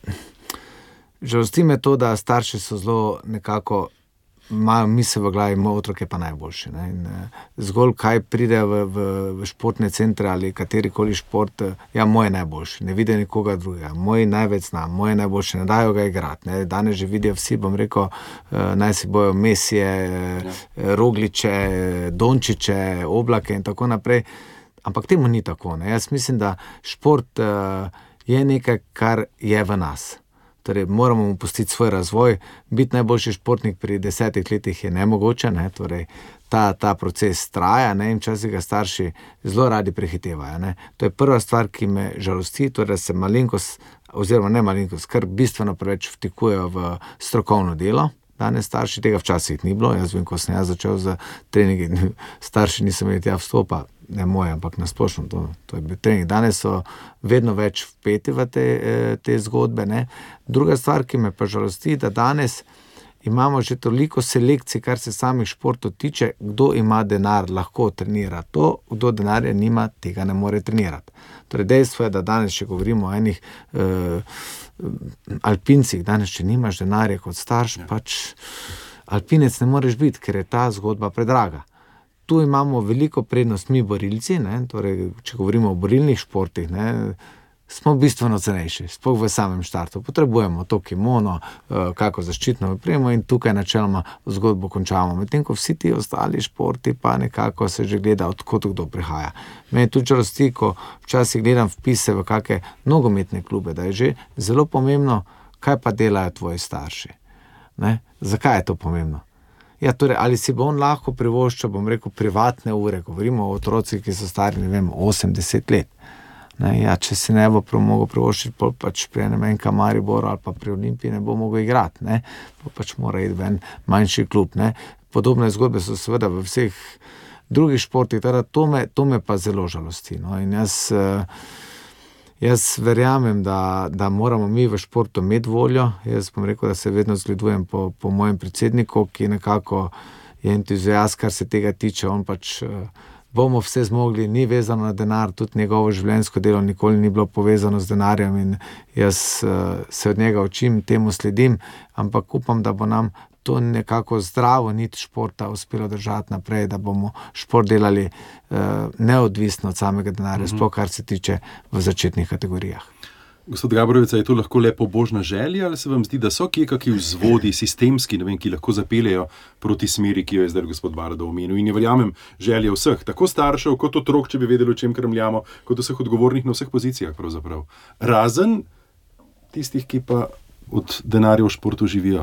žalosti me to, da starši so zelo nekako imajo misel v glavi, moj otrok je pa najboljši. Ne? In, uh, zgolj kaj pride v, v, v športne centre ali katerikoli šport, uh, ja, moj je najboljši, ne vidi nikoga drugega, moj največ zna, moj je najboljši, ne dajo ga igrati. Ne? Danes že vidijo vsi, bom rekel, uh, naj si bojo Mesije, ja. Rogliče, Dončiće, Oblake in tako naprej. Ampak temu ni tako. Ne? Jaz mislim, da šport uh, je nekaj, kar je v nas. Torej, moramo mu pustiti svoj razvoj. Biti najboljši športnik pri desetih letih je nemogoče, ne? Torej, ta, ta proces traja, ne? In včasih ga starši zelo radi prehitevajo. Ne? To je prva stvar, ki me žalosti, torej, da se malenkost, oziroma ne malenkost, kar bistveno preveč vtikujejo v strokovno delo. Danes starši tega včasih ni bilo. Jaz vem, ko sem jaz začel z treningi, starši nisem imeli tja vstopa, ne moje, ampak nasplošno to, to je bil trening. Danes so vedno več vpeti v te, te zgodbe. Ne. Druga stvar, ki me pa žalosti, da danes imamo že toliko selekcij, kar se samih športov tiče, kdo ima denar, lahko trenira to, kdo denarja nima, tega ne more trenirati. Torej, dejstvo je, da danes, če govorimo o enih uh, alpincih, danes, če nimaš denarja kot starš, ja. Pač alpinec ne moreš biti, ker je ta zgodba predraga. Tu imamo veliko prednost mi borilci, ne, torej, če govorimo o borilnih športih, ne, smo bistveno cenejši, sploh v samem štartu. Potrebujemo to kimono, kako zaščitno opremo in tukaj načeloma zgodbo končamo. Medtem ko vsi ti ostali športi pa nekako se že gleda, odkot kdo prihaja. Meni tudi žalosti, ko včasih gledam vpise v kakšne nogometne klube, da je že zelo pomembno, kaj pa delajo tvoji starši. Ne? Zakaj je to pomembno? Ja, torej, ali si bo on lahko privoščil, bom rekel, privatne ure, govorimo o otrocih, ki so stari, ne vem, osem deset let. Ne, ja, če si ne bo mogel privoščiti, pol pač pri enem enka Mariboru ali pa pri Olimpiji ne bo mogel igrati, ne, pol pač mora iti v en manjši klub, ne. Podobne zgodbe so seveda v vseh drugih športih, teda to me, to me pa zelo žalosti, no, in jaz, jaz verjamem, da, da moramo mi v športu imeti voljo. Jaz bom rekel, da se vedno zgledujem po, po mojem predsedniku, ki nekako je entuziast, kar se tega tiče, on pač bomo vse zmogli, ni vezano na denar, tudi njegovo življenjsko delo nikoli ni bilo povezano z denarjem in jaz uh, se od njega učim, temu sledim, ampak upam, da bo nam to nekako zdravo nit športa uspelo držati naprej, da bomo šport delali uh, neodvisno od samega denarja, mm-hmm. sploh kar se tiče v začetnih kategorijah. Gospod Gabrovica, je to lahko le pobožna želja ali se vam zdi, da so kje kakšni vzvodi sistemski, ne vem, ki lahko zapeljejo proti smeri, ki jo je zdaj gospod Bardo omenil? In ne verjamem, želje vseh, tako staršev kot otrok, če bi vedeli, o čem krmljamo, kot vseh odgovornih na vseh pozicijah pravzaprav. Razen tistih, ki pa od denarja v športu živijo.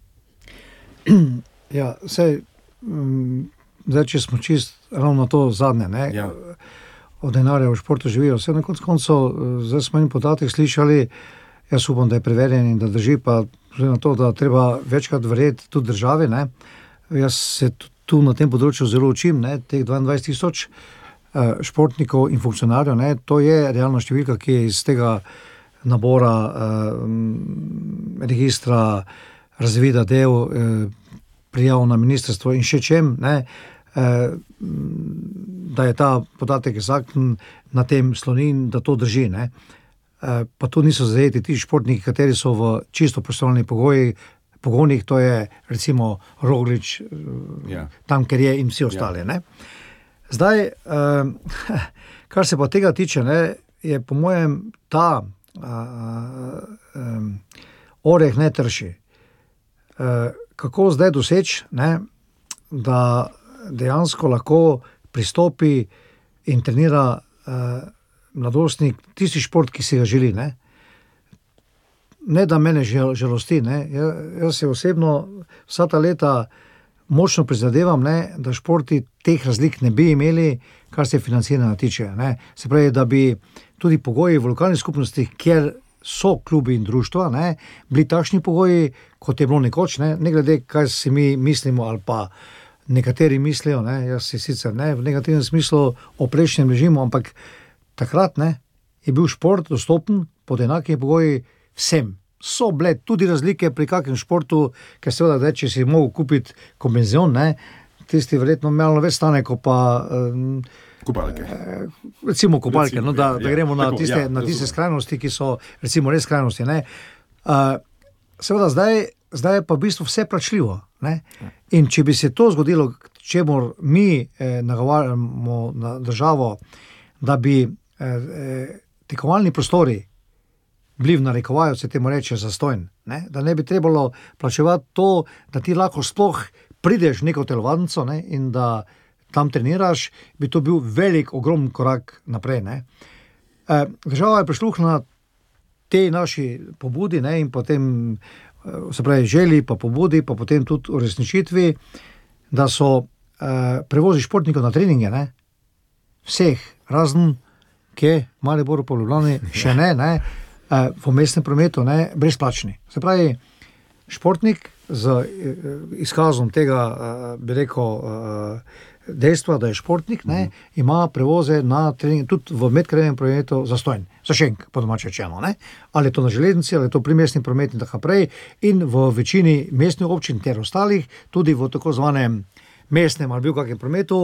Ja, sej, zdaj, če smo čist ravno to zadnje, ne? Ja. Od denarja v športu živijo. Vse na koncu koncev, zdaj smo en podatek slišali, jaz upam, da je preverjen in da drži, pa na to, da treba večkrat verjeti tudi državi, ne. Jaz se tu na tem področju zelo učim, ne, teh dvaindvajset tisoč uh, športnikov in funkcionarjev, ne, to je realna številka, ki je iz tega nabora uh, registra razvida del, uh, prijav na ministrstvo in še čem, ne, da je ta podatek egzakten, na tem sloni in da to drži. Ne? Pa tu niso zajeti ti športniki, kateri so v čisto profesionalnih pogojih, pogonih, to je recimo Roglič, ja. Tam, ker je in vsi ostali. Ja. Ne? Zdaj, kar se pa tega tiče, ne, je po mojem ta um, oreh ne trši. Kako zdaj doseči, ne, da dejansko lahko pristopi in trenira uh, mladostnik tisti šport, ki si ga želi. Ne, ne da mene žalosti. Ne. Ja, jaz se osebno vsa ta leta močno prizadevam, ne, da športi teh razlik ne bi imeli, kar se financiranja tiče. Ne. Se pravi, da bi tudi pogoji v lokalnih skupnostih, kjer so klubi in društva, ne, bili takšni pogoji, kot je bilo nekoč, ne, ne glede, kaj si mi mislimo ali pa nekateri mislijo, ne, jaz si sicer ne, v negativnem smislu o prejšnjem režimu, ampak takrat, ne, je bil šport dostopen pod enakimi pogoji vsem. So bile tudi razlike pri kakem športu, ker seveda, da, če si mogel kupiti kompenzion, ne, tisti verjetno malo več stane, ko pa um, kopalke. Recimo kopalke, recimo, no, da, ja, da gremo ja, na tako, tiste, ja, na tiste skrajnosti, ki so recimo res skrajnosti. Ne. Uh, seveda, zdaj, zdaj je pa v bistvu vse plačljivo. Ne? In če bi se to zgodilo, čemur mi eh, nagovarjamo na državo, da bi eh, tekmovalni prostori bili v narekovaju, se temu reče, zastojn, ne? Da ne bi trebalo plačevati to, da ti lahko sploh prideš v neko telovadnico, ne? In da tam treniraš, bi to bil velik, ogromen korak naprej. Ne? Eh, država je prisluhnila tej naši pobudi, ne? In potem se pravi želi, pa pobudi, pa potem tudi uresničitvi, da so eh, prevozi športnikov na treninge, ne? Vseh, razen, kje, Mariboru, po Ljubljani, še ne, ne? Eh, v mestnem prometu, ne? Brezplačni. Se pravi, športnik z eh, izkazom tega, eh, bi rekel, eh, dejstva, da je športnik, ne, mm. ima prevoze na trening, tudi v medkrajevnem prometu zastojn, za šenk, po domače rečeno, ne. Ali je to na železnici, ali je to pri mestnem prometu in tako naprej, in v večini mestnih občin ter ostalih, tudi v tako zvanem mestnem ali bil kakem prometu,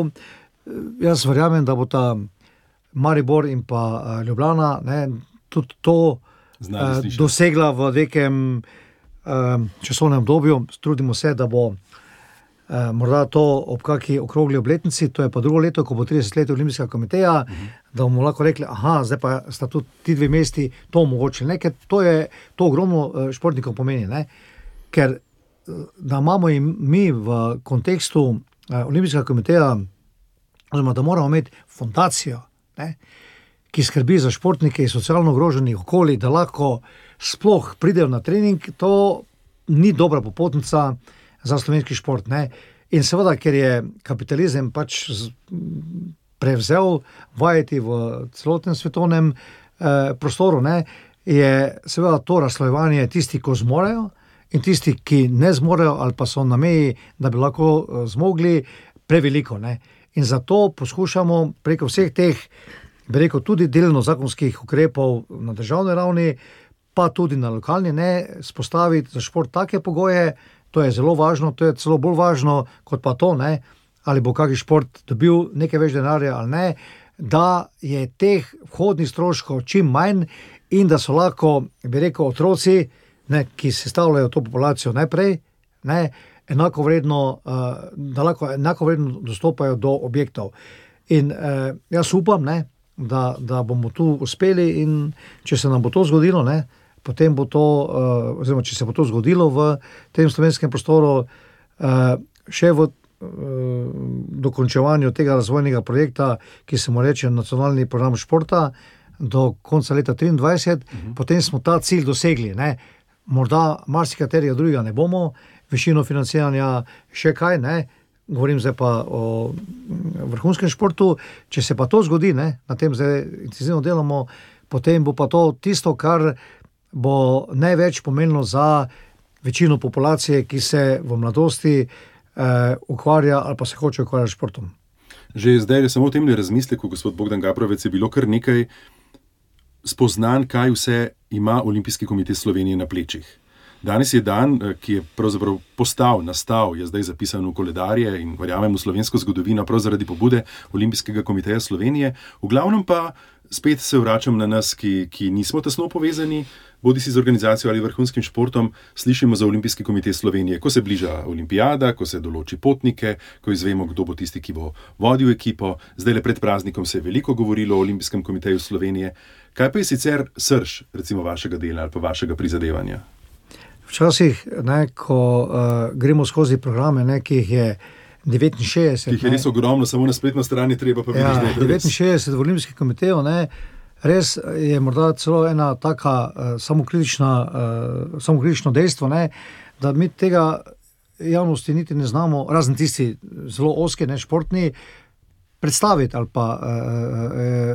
jaz verjamem, da bo ta Maribor in pa Ljubljana, ne, tudi to uh, dosegla v nekem uh, časovnem obdobju. Trudimo se, da bo Uh, morda to ob kakšni okrogli obletnici, to je pa drugo leto, ko bo trideset let Olimpijskega komiteja, uh-huh. Da bomo lahko rekli, aha, zdaj pa sta tudi ti dve mesti to omogočili, ne? Ker to je, to ogromno uh, športnikov pomeni, ne? Ker da imamo in mi v kontekstu uh, Olimpijskega komiteja, oziroma da moramo imeti fondacijo, ne? Ki skrbi za športnike iz socialno ogroženih okolij, da lahko sploh pridejo na trening, to ni dobra popotnica za slovenski šport, ne. In seveda, ker je kapitalizem pač z, prevzel vajeti v celotnem svetovnem eh, prostoru, ne, je seveda to razslojevanje tisti, ko zmorejo, in tisti, ki ne zmorejo ali pa so na meji, da bi lahko eh, zmogli, preveliko, ne. In zato poskušamo preko vseh teh, bi rekel, tudi delno zakonskih ukrepov na državni ravni, pa tudi na lokalni, ne, spostaviti za šport take pogoje. To je zelo važno, to je celo bolj važno kot pa to, ne, ali bo kakšen šport dobil nekaj več denarja ali ne, da je teh vhodnih stroškov čim manj in da so lahko, bi rekel, otroci, ne, ki sestavljajo to populacijo najprej, ne, enako vredno, uh, da lahko enako vredno dostopajo do objektov. In uh, jaz upam, ne, da, da bomo tu uspeli in če se nam bo to zgodilo, ne, potem bo to, uh, oziroma če se bo to zgodilo v tem slovenskem prostoru, uh, še v dokončevanju tega razvojnega projekta, ki se mu reče nacionalni program športa do konca leta triindvajset, uh-huh. potem smo ta cilj dosegli. Ne? Morda marsikaterega drugega ne bomo, višino financiranja še kaj, ne? Govorim zdaj pa o vrhunskem športu, če se pa to zgodi, ne? Na tem zdaj intenzivno delamo, potem bo pa to tisto, kar bo največ pomenilo za večino populacije, ki se v mladosti Uh, ukvarja ali pa se hoče ukvarjati s športom. Že zdaj, samo v tem razmisleku, gospod Bogdan Gabrovec, je bilo kar nekaj spoznan, kaj vse ima Olimpijski komite Slovenije na plečih. Danes je dan, ki je pravzaprav postal, nastal, je zdaj zapisan v koledarje in verjamem v slovensko zgodovino prav zaradi pobude Olimpijskega komiteja Slovenije. V glavnem pa spet se vračam na nas, ki, ki nismo tesno povezani, bodi si z organizacijo ali vrhunskim športom, slišimo za Olimpijski komite Slovenije, ko se bliža olimpijada, ko se določi potnike, ko izvemo, kdo bo tisti, ki bo vodil ekipo. Zdaj le pred praznikom se je veliko govorilo o Olimpijskem komiteju Slovenije. Kaj pa je sicer srž, recimo, vašega dela ali pa vašega prizadevanja? Včasih, ne, ko uh, gremo skozi programe, ne, ki jih je devetinšestdeset. Ki jih je res ogromno, samo na spletno strani treba pa ja, videti. devetinšestdeset v Olimpijskem komiteju, ne, res je morda celo ena taka uh, samokritična, uh, samokritično dejstvo, ne, da mi tega javnosti niti ne znamo, razen tisti zelo oski, ne, športni, predstaviti ali pa uh,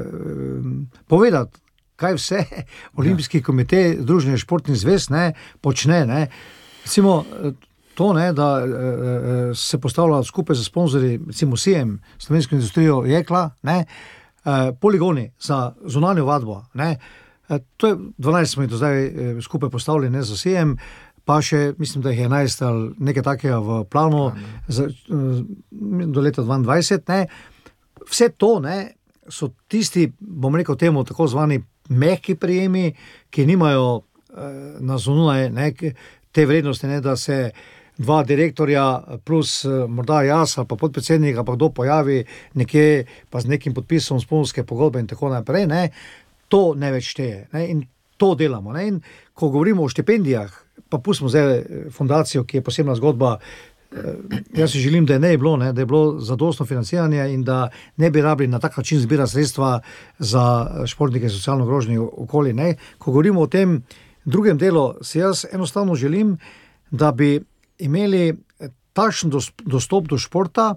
uh, povedati, kaj vse Olimpijski komitej, Združenje športnih zvez, ne, počne. Ne. Recimo to, ne, da uh, se postavlja skupaj z sponzorji, recimo S I E M, slovensko industrijo jekla, ne, Uh, poligoni za zunanjo vadbo. Ne? Uh, to je dvanajst smo jih do zdaj uh, skupaj postavili, ne, za S I E M, pa še mislim, da jih je enajst ali nekaj takega v planu za, uh, do leta dvaindvajset. Ne? Vse to, ne, so tisti, bom rekel temu, tako zvani mehki prijemi, ki nimajo uh, na zunaj te vrednosti, ne, da se dva direktorja plus morda jaz ali pa podpredsednik ali pa kdo pojavi nekje pa z nekim podpisom sponzorske pogodbe in tako naprej, ne, to ne več šteje, ne, in to delamo, ne, in ko govorimo o štipendijah, pa pustimo zdaj fundacijo, ki je posebna zgodba, jaz si želim, da je ne bilo, ne, da je bilo zadostno financiranje in da ne bi rabili na tak način zbirati sredstva za športnike socialno ogroženih okolij, ne, ko govorimo o tem drugem delu, si jaz enostavno želim, da bi imeli takšen dostop do športa,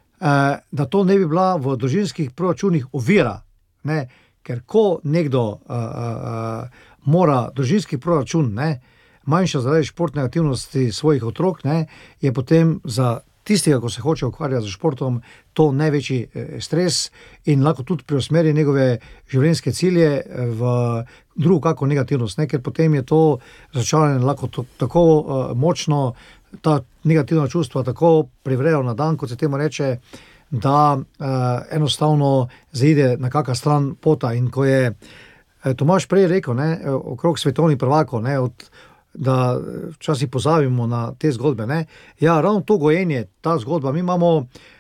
da to ne bi bila v družinskih proračunih ovira, ne? Ker ko nekdo a, a, a, mora družinski proračun, ne, manjša zaradi športne aktivnosti svojih otrok, ne, je potem za tistega, ko se hoče ukvarjati z športom, to največji stres in lahko tudi preusmeri njegove življenjske cilje v drugo kako negativnost, ne, ker potem je to začaranje lahko to, tako uh, močno, ta negativna čustva tako privrejo na dan, kot se temu reče, da uh, enostavno zaide na kakšna stran pota. In ko je eh, Tomaž prej rekel, ne, okrog svetovnih prvakov, ne, od, da včasih pozabimo na te zgodbe, ne. Ja, ravno to gojenje, ta zgodba, mi imamo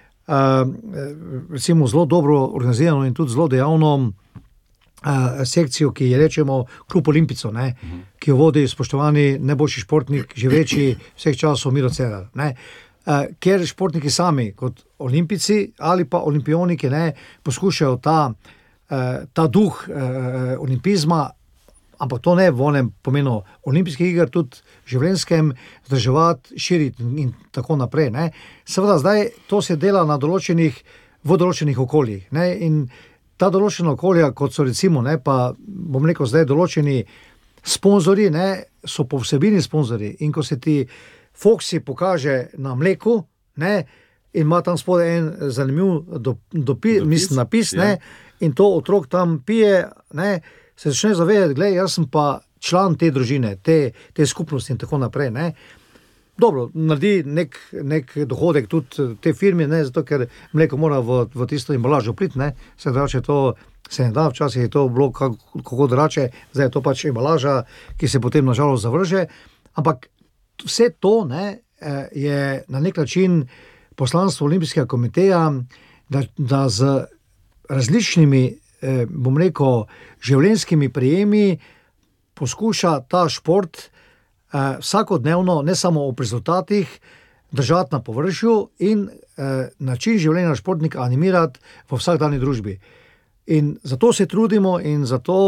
uh, recimo zelo dobro organizirano in tudi zelo dejavno Uh, sekcijo, ki je rečemo Klub Olimpico, ne, uh-huh. ki jo vodi spoštovani najboljši športnik, živeči vseh časov Miro Cerar. Ne, uh, ker športniki sami, kot olimpici ali pa olimpioniki, ne, poskušajo ta, uh, ta duh uh, olimpizma, ampak to ne v onem pomenu olimpijskih iger, tudi življenjskem, zdrževati, širiti in tako naprej. Ne. Seveda zdaj to se dela na določenih, v določenih okoljih, ne, in ta določena okolja, kot so recimo, ne, pa bom rekel zdaj določeni sponzorji, ne, so po vsebini sponzorji, in ko se ti Foxy pokaže na mleku, ne, in ima tam spodaj en zanimiv do, dopi, mislim, napis, ja. Ne, in to otrok tam pije, ne, se začne zavedati, glej, jaz sem pa član te družine, te, te skupnosti in tako naprej, ne. Dobro, naredi nek, nek dohodek tudi te firme, ne, zato ker mleko mora v, v tisto embalažo priti, ne, se drače to se ne da, včasih je to bilo kako, kako drače, zdaj je to pač embalaža, ki se potem nažalost zavrže, ampak vse to, ne, je na nek način poslanstvo Olimpijskega komiteja, da, da z različnimi eh, bom rekel, življenjskimi prijemi poskuša ta šport eh, vsakodnevno, ne samo v rezultatih, držati na površju in eh, način življenja športnika animirati v vsakdanji družbi. In zato se trudimo in zato,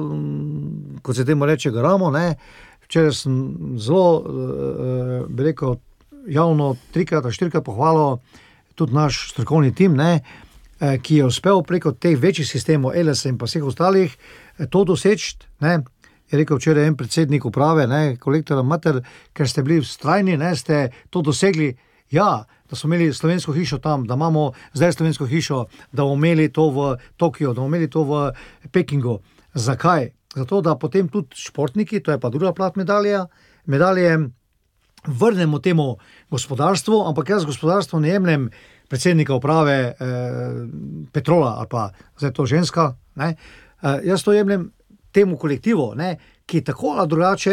kot se temu reče, garamo. Ne? Včeraj sem zelo, eh, bi rekel, javno trikrat, štirikrat pohvalil tudi naš strokovni tim, ne? Eh, ki je uspel preko teh večjih sistemov, L S in pa vseh ostalih, eh, to doseči, ne? Je rekel včeraj en predsednik uprave, ne, kolektor Mater, ker ste bili vztrajni, ne, ste to dosegli, ja, da smo imeli slovensko hišo tam, da imamo zdaj slovensko hišo, da bomo imeli to v Tokiu, da bomo imeli to v Pekingu. Zakaj? Zato, da potem tudi športniki, to je pa druga plat medalje, medalje vrnemo temu gospodarstvu, ampak jaz gospodarstvo ne jemljem predsednika uprave eh, Petrola ali pa zdaj to ženska, ne, eh, jaz to jemljem temu kolektivu, ne, ki tako ali drugače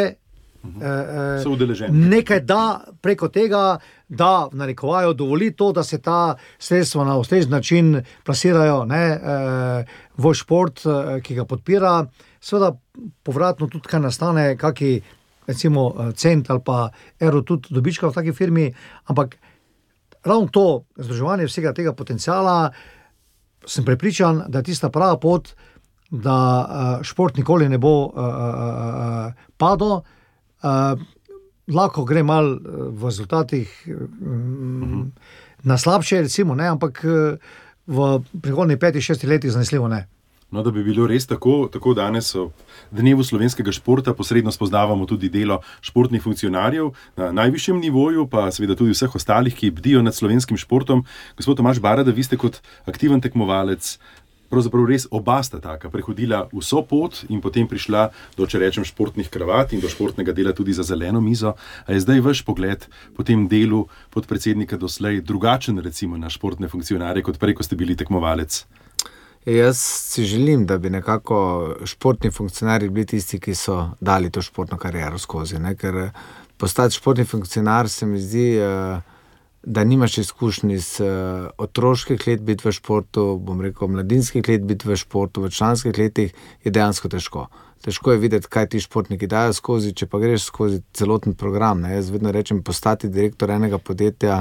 uh-huh. uh, nekaj da preko tega, da v narekovajo dovoli to, da se ta sredstva na ustrezni način plasirajo, ne, uh, v šport, uh, ki ga podpira. Seveda povratno tudi kaj nastane, kaki recimo cent ali pa evro tudi dobička v taki firmi, ampak ravno to združevanje vsega tega potenciala sem prepričan, da je tista prava pot, da uh, šport nikoli ne bo uh, uh, padel, uh, lahko gre mal v rezultatih um, uh-huh. na slabše, recimo, ne, ampak uh, v prihodnjih petih, šestih letih zanesljivo ne. No, da bi bilo res tako, tako danes ob dnevu slovenskega športa posredno spoznavamo tudi delo športnih funkcionarjev na najvišjem nivoju, pa seveda tudi vseh ostalih, ki bdijo nad slovenskim športom. Gospod Tomaž Barada, vi ste kot aktiven tekmovalec pravzaprav res oba sta taka, prehodila vso pot in potem prišla do, če rečem, športnih kravat in do športnega dela tudi za zeleno mizo. A je zdaj vaš pogled po tem delu podpredsednika doslej drugačen recimo na športne funkcionarje, kot prej, ko ste bili tekmovalec? Jaz si želim, da bi nekako športni funkcionarji bili tisti, ki so dali to športno kariero skozi, ne? Ker postati športni funkcionar se mi zdi, da nimaš izkušnji iz otroških let biti v športu, bom rekel, mladinskih let biti v športu, v članskih letih je dejansko težko. Težko je videti, kaj ti športniki dajo skozi, če pa greš skozi celoten program. Ne? Jaz vedno rečem, postati direktor enega podjetja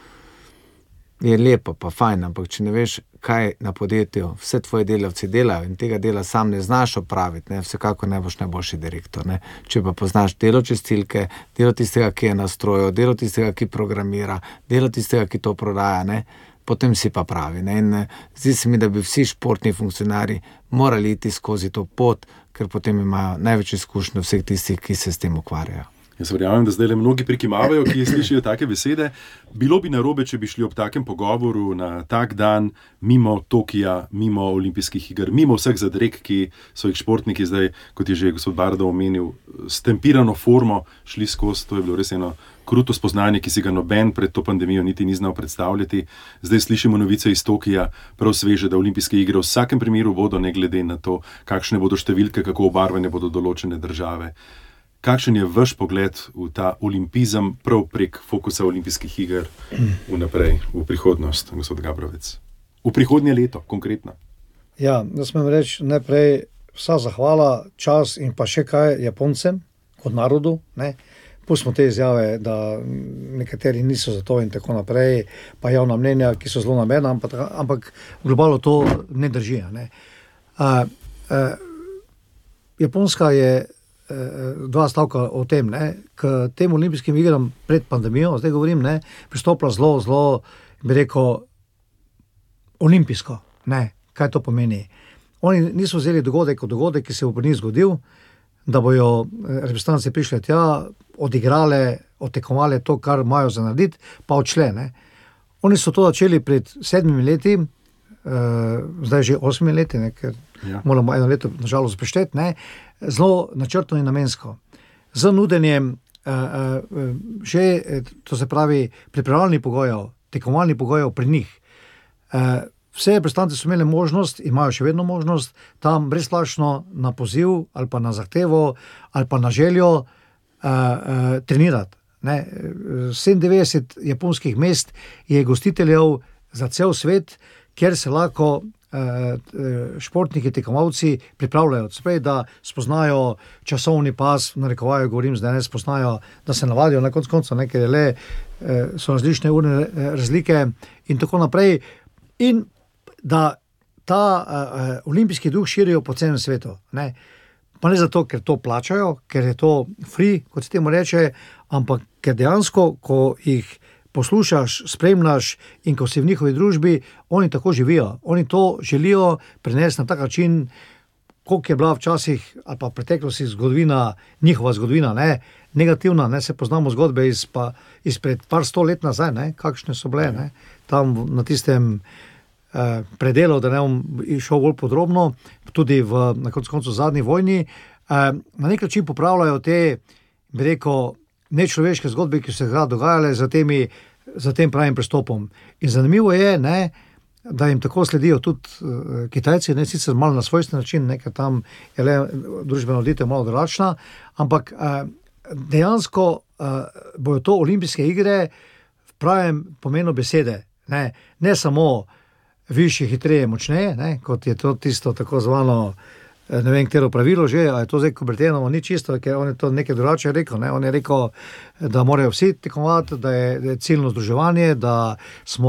je lepo, pa fajn, ampak če ne veš, kaj na podjetju vse tvoji delavci delajo in tega dela sam ne znaš opraviti, ne, vsekako ne boš najboljši direktor. Ne. Če pa poznaš delo čistilke, delo tistega, ki je na stroju, delo tistega, ki programira, delo tistega, ki to prodaja, ne, potem si pa pravi. Ne. In zdi se mi, da bi vsi športni funkcionarji morali iti skozi to pot, ker potem imajo največ izkušnje vseh tistih, ki se s tem ukvarjajo. Jaz verjamem, da zdaj le mnogi prikimavajo, ki slišijo take besede. Bilo bi narobe, če bi šli ob takem pogovoru na tak dan mimo Tokija, mimo olimpijskih iger, mimo vseh zadreg, ki so jih športniki zdaj, kot je že gospod Barda omenil, s tempirano formo šli skozi. To je bilo res eno kruto spoznanje, ki si ga noben pred to pandemijo niti ni znal predstavljati. Zdaj slišimo novice iz Tokija, prav sveže, da olimpijske igre v vsakem primeru bodo, ne glede na to, kakšne bodo številke, kako obarvane bodo določene države. Kakšen je vaš pogled v ta olimpizem prav prek fokusa olimpijskih iger vnaprej, v prihodnost, gospod Gabrovec? V prihodnje leto, konkretno. Ja, da smem reči, najprej vsa zahvala, čas in pa še kaj Japoncem kot narodu. Ne? Pustimo te izjave, da nekateri niso za to in tako naprej, pa javna mnenja, ki so zelo namerna, ampak, ampak globalno to ne drži. Ne? Uh, uh, Japonska je dva stavka o tem, ne, k tem olimpijskim igram pred pandemijo, zdaj govorim, ne, pristopila zelo, zelo, bi rekel, olimpijsko, ne, kaj to pomeni. Oni niso vzeli dogodek kot dogodek, ki se bo pri njih zgodil, da bojo reprezentanci prišli tja, odigrale, otekovale to, kar imajo za narediti, pa odšle, ne. Oni so to začeli pred sedmimi leti, uh, zdaj že osmimi leti, ne, ker ja. moramo eno leto, nažalost, prešteti, ne, zelo načrtno in namensko. Z nudenjem uh, uh, že, to se pravi, pripravljalnih pogojev, tekmovalnih pogojev pri njih. Uh, vse reprezentanti so imeli možnost, imajo še vedno možnost, tam brezplačno na poziv ali pa na zahtevo ali pa na željo uh, uh, trenirati. Ne? sedemindevetdeset japonskih mest je gostiteljev za cel svet, kjer se lahko športniki, tekmovalci pripravljajo, sprej, da spoznajo časovni pas, narekovajo, govorim zdaj, ne spoznajo, da se navadijo na konc konca, ne, ker je le, so različne urne razlike in tako naprej. In da ta uh, olimpijski duh širijo po celem svetu. Ne. Pa ne zato, ker to plačajo, ker je to free, kot se temu reče, ampak ker dejansko, ko jih poslušaš, spremljaš in ko si v njihovi družbi, oni tako živijo. Oni to želijo prenesti na tak način, koliko je bila včasih ali pa v preteklosti zgodovina, njihova zgodovina, ne, negativna, ne, se poznamo zgodbe iz, pa, izpred par sto let nazaj, ne, kakšne so bile, ne, tam na tistem eh, predelu, da ne bom išel bolj podrobno, tudi v, na koncu koncu zadnji vojni, eh, na nek način popravljajo te, bi rekel, nečloveške zgodbe, ki so se dogajale za, temi, za tem pravim pristopom. In zanimivo je, ne, da jim tako sledijo tudi uh, Kitajci, ne sicer malo na svojsten način, nekaj tam je le družbena odlitev malo drugačna, ampak uh, dejansko uh, bojo to olimpijske igre v pravem pomenu besede. Ne, ne samo višje, hitreje, močneje, ne, kot je to tisto tako zvano, ne vem, katero pravilo že, a je to zdaj Kubertenovo, ni čisto, ker on je to nekaj drugače rekel, ne? On je rekel, da morajo vsi tekmovati, da je, da je ciljno združevanje, da smo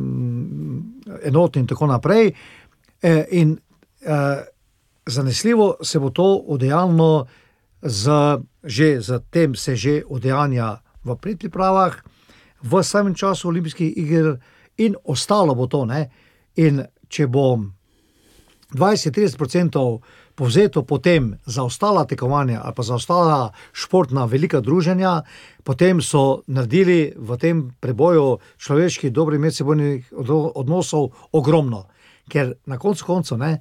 um, enotni in tako naprej. E, in e, zanesljivo se bo to udejanilo z, že za tem se že udejanja v predpripravah, v samem času olimpijskih iger in ostalo bo to, ne? In če bo dvajset do trideset procentov povzeto potem za ostala tekmovanja ali pa za ostala športna velika druženja, potem so naredili v tem preboju človeških dobrih medsebojnih odnosov ogromno. Ker na koncu koncu, ne,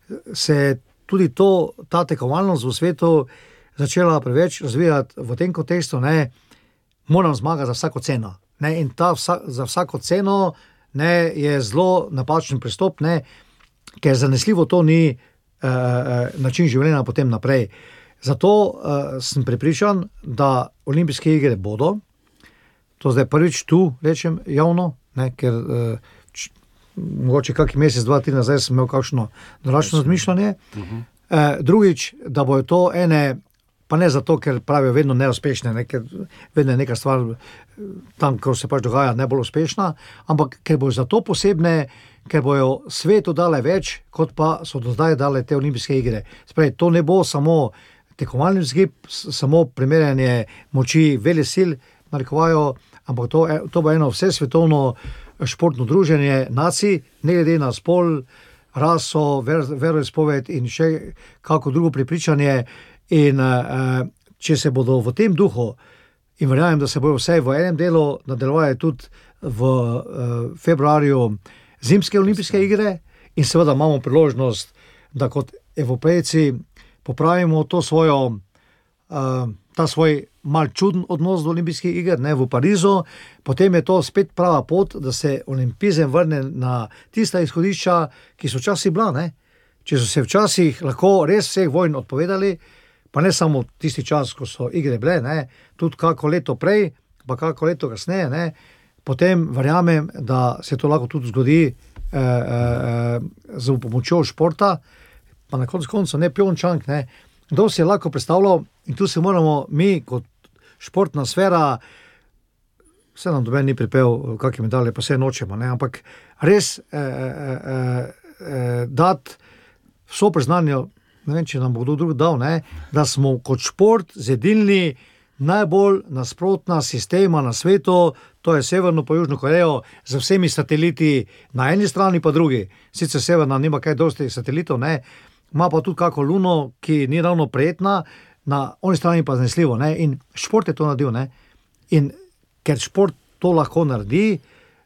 se tudi to, ta tekmovalnost v svetu začela preveč razvijati v tem kontekstu, ne, moram zmagati za vsako ceno. Ne, in ta vsa, za vsako ceno, ne, je zelo napačen pristop, ne, ker zanesljivo to ni uh, način življenja potem naprej. Zato uh, sem prepričan, da olimpijske igre bodo, to zdaj prvič tu rečem javno, ne, ker uh, č, mogoče kakšen mesec, dva, tri nazaj sem imel kakšno drugačno razmišljanje. Uh-huh. Uh, drugič, da bojo to ene, pa ne zato, ker pravijo vedno neuspešne, ne, ker vedno je neka stvar tam, ko se pač dogaja, najbolj uspešna, ampak ker bojo zato posebne, ker bojo svetu dale več, kot pa so do zdaj dale te olimpijske igre. Spravi, to ne bo samo tekmovalni vzgib, samo primerjanje moči velesil, narekovajo, ampak to, to bo eno vse svetovno športno druženje nacij, ne glede na spol, raso, ver, veroizpoved in še kako drugo prepričanje. In uh, če se bodo v tem duhu, in verjamem, da se bojo vsaj v enem delu nadaljevali tudi v uh, februarju zimske olimpijske igre, in seveda imamo priložnost, da kot Evropejci popravimo to svojo, uh, ta svoj mal čuden odnos do olimpijskih iger, ne, v Parizu, potem je to spet prava pot, da se olimpizem vrne na tista izhodišča, ki so včasih bila, ne. Če so se včasih lahko res vseh vojn odpovedali, pa ne samo tisti čas, ko so igre bile, ne, tudi kako leto prej, pa kako leto kasneje, ne, potem verjamem, da se to lahko tudi zgodi eh, eh, z pomočjo športa, pa na koncu koncu ne Pjončang, ne. Kdo si je lahko predstavljal, in tu se moramo mi kot športna sfera, vse nam doben ni pripel, kakšne medalje, pa vse nočemo, ne, ampak res eh, eh, eh, dati vso priznanje, ne vem, če nam bo kdo drug dal, ne, da smo kot šport zedinili najbolj nasprotna sistema na svetu, to je Severno pa Južno Korejo, z vsemi sateliti na eni strani pa drugi. Sicer Severna nima kaj dosti satelitov, ne, ima pa tudi kako luno, ki ni ravno prijetna, na oni strani pa zanesljivo, ne, in šport je to naredil, ne, in ker šport to lahko naredi,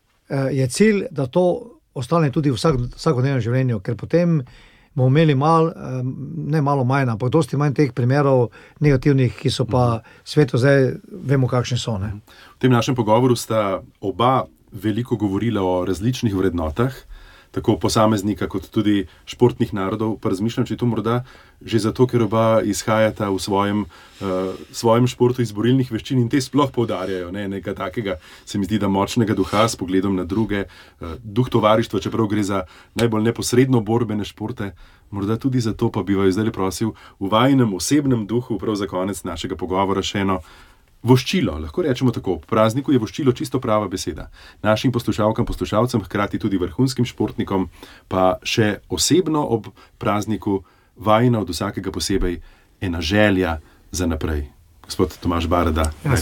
je cilj, da to ostane tudi v vsak, vsakodnevnem življenju, ker potem bomo imeli mal, ne malo manj, ampak dosti manj teh primerov negativnih, ki so pa svetu zdaj, vemo, kakšni so. Ne? V tem našem pogovoru sta oba veliko govorila o različnih vrednotah, tako posameznika kot tudi športnih narodov. Pa razmišljam, če je to morda že zato, ker oba izhajata v svojem, uh, svojem športu iz borilnih veščin in te sploh poudarjajo, ne, nekaj takega, se mi zdi, da močnega duha s pogledom na druge, uh, duh tovarištva, čeprav gre za najbolj neposredno borbene športe, morda tudi zato pa bi vaju zdaj prosil v vajinem osebnem duhu, prav za konec našega pogovora še eno voščilo, lahko rečemo tako, ob prazniku je voščilo čisto prava beseda. Našim poslušalkam, poslušalcem, hkrati tudi vrhunskim športnikom, pa še osebno ob prazniku vajina od vsakega posebej ena želja za naprej. Gospod Tomaž Barada. Ja,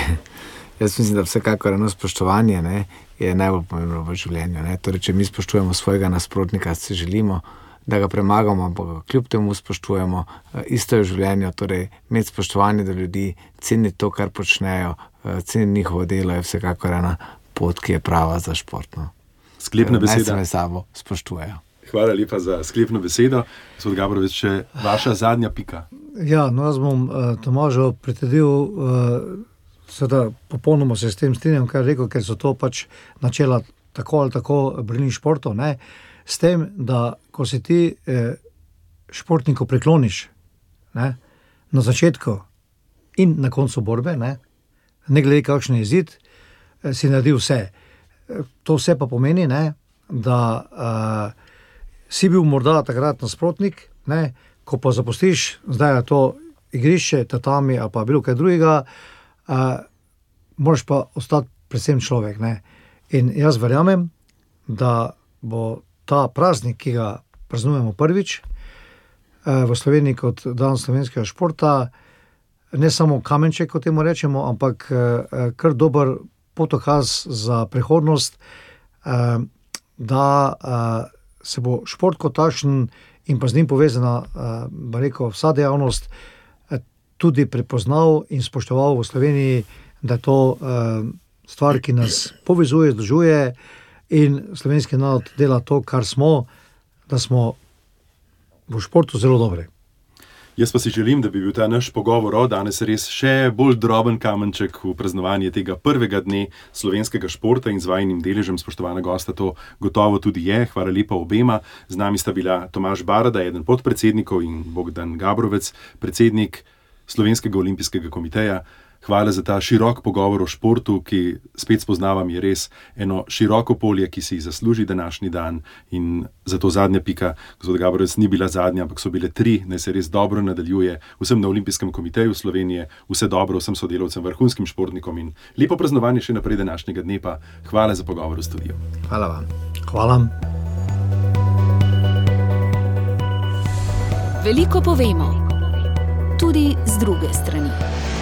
jaz mislim, da vsekakor eno spoštovanje, ne, je najbolj pomembno v življenju. Ne. Torej, če mi spoštujemo svojega nasprotnika, si želimo, da ga premagamo, ampak kljub temu spoštujemo, isto je v življenju, torej imeti spoštovanje do ljudi, ceniti to, kar počnejo, ceniti njihovo delo, je vsekakor ena pot, ki je prava za športno. Sklepna beseda. Naj se med sabo spoštujejo. Hvala lepa za sklepno besedo. Gospod Gabrovec, še vaša zadnja pika. Ja, no jaz bom uh, Tomažu pritrdil, uh, seveda popolnoma se s tem strinjam, kar je rekel, ker so to pač načela tako ali tako borilnih športov, ne, s tem, da ko se ti eh, športniku prikloniš, ne, na začetku in na koncu borbe, ne, ne glede kakšen je izid, eh, si naredi vse. To vse pa pomeni, ne, da uh, si bil morda takrat nasprotnik, ne, ko pa zapustiš, zdaj je to igrišče, tatami ali pa bilo kaj drugega, uh, moraš pa ostati predvsem človek. Ne. In jaz verjamem, da bo ta praznik, ki ga praznujemo prvič uh, v Sloveniji kot dan slovenskega športa, ne samo kamenček, kot temu rečemo, ampak uh, kar dober potokaz za prihodnost, uh, da uh, se bo šport kot takšen in pa z njim povezana, uh, rekel, vsa dejavnost uh, tudi prepoznal in spoštoval v Sloveniji, da je to uh, stvar, ki nas povezuje, združuje in slovenski narod dela to, kar smo, da smo v športu zelo dobri. Jaz pa si želim, da bi bil ta naš pogovor o danes res še bolj droben kamenček v praznovanje tega prvega dne slovenskega športa in z vajinim deležem, spoštovana gosta, to gotovo tudi je. Hvala lepa obema. Z nami sta bila Tomaž Barada, eden podpredsednikov, in Bogdan Gabrovec, predsednik Slovenskega olimpijskega komiteja. Hvala za ta širok pogovor o športu, ki spet spoznavam je res eno široko polje, ki si zasluži današnji dan. In zato zadnja pika, gospod Gabrovec, ni bila zadnja, ampak so bile tri, naj se res dobro nadaljuje vsem na Olimpijskem komiteju Slovenije, vse dobro vsem sodelavcem, vrhunskim športnikom in lepo praznovanje še naprej današnjega dne, pa hvala za pogovor v studiu. Hvala vam. Hvala. Veliko povemo, tudi z druge strani.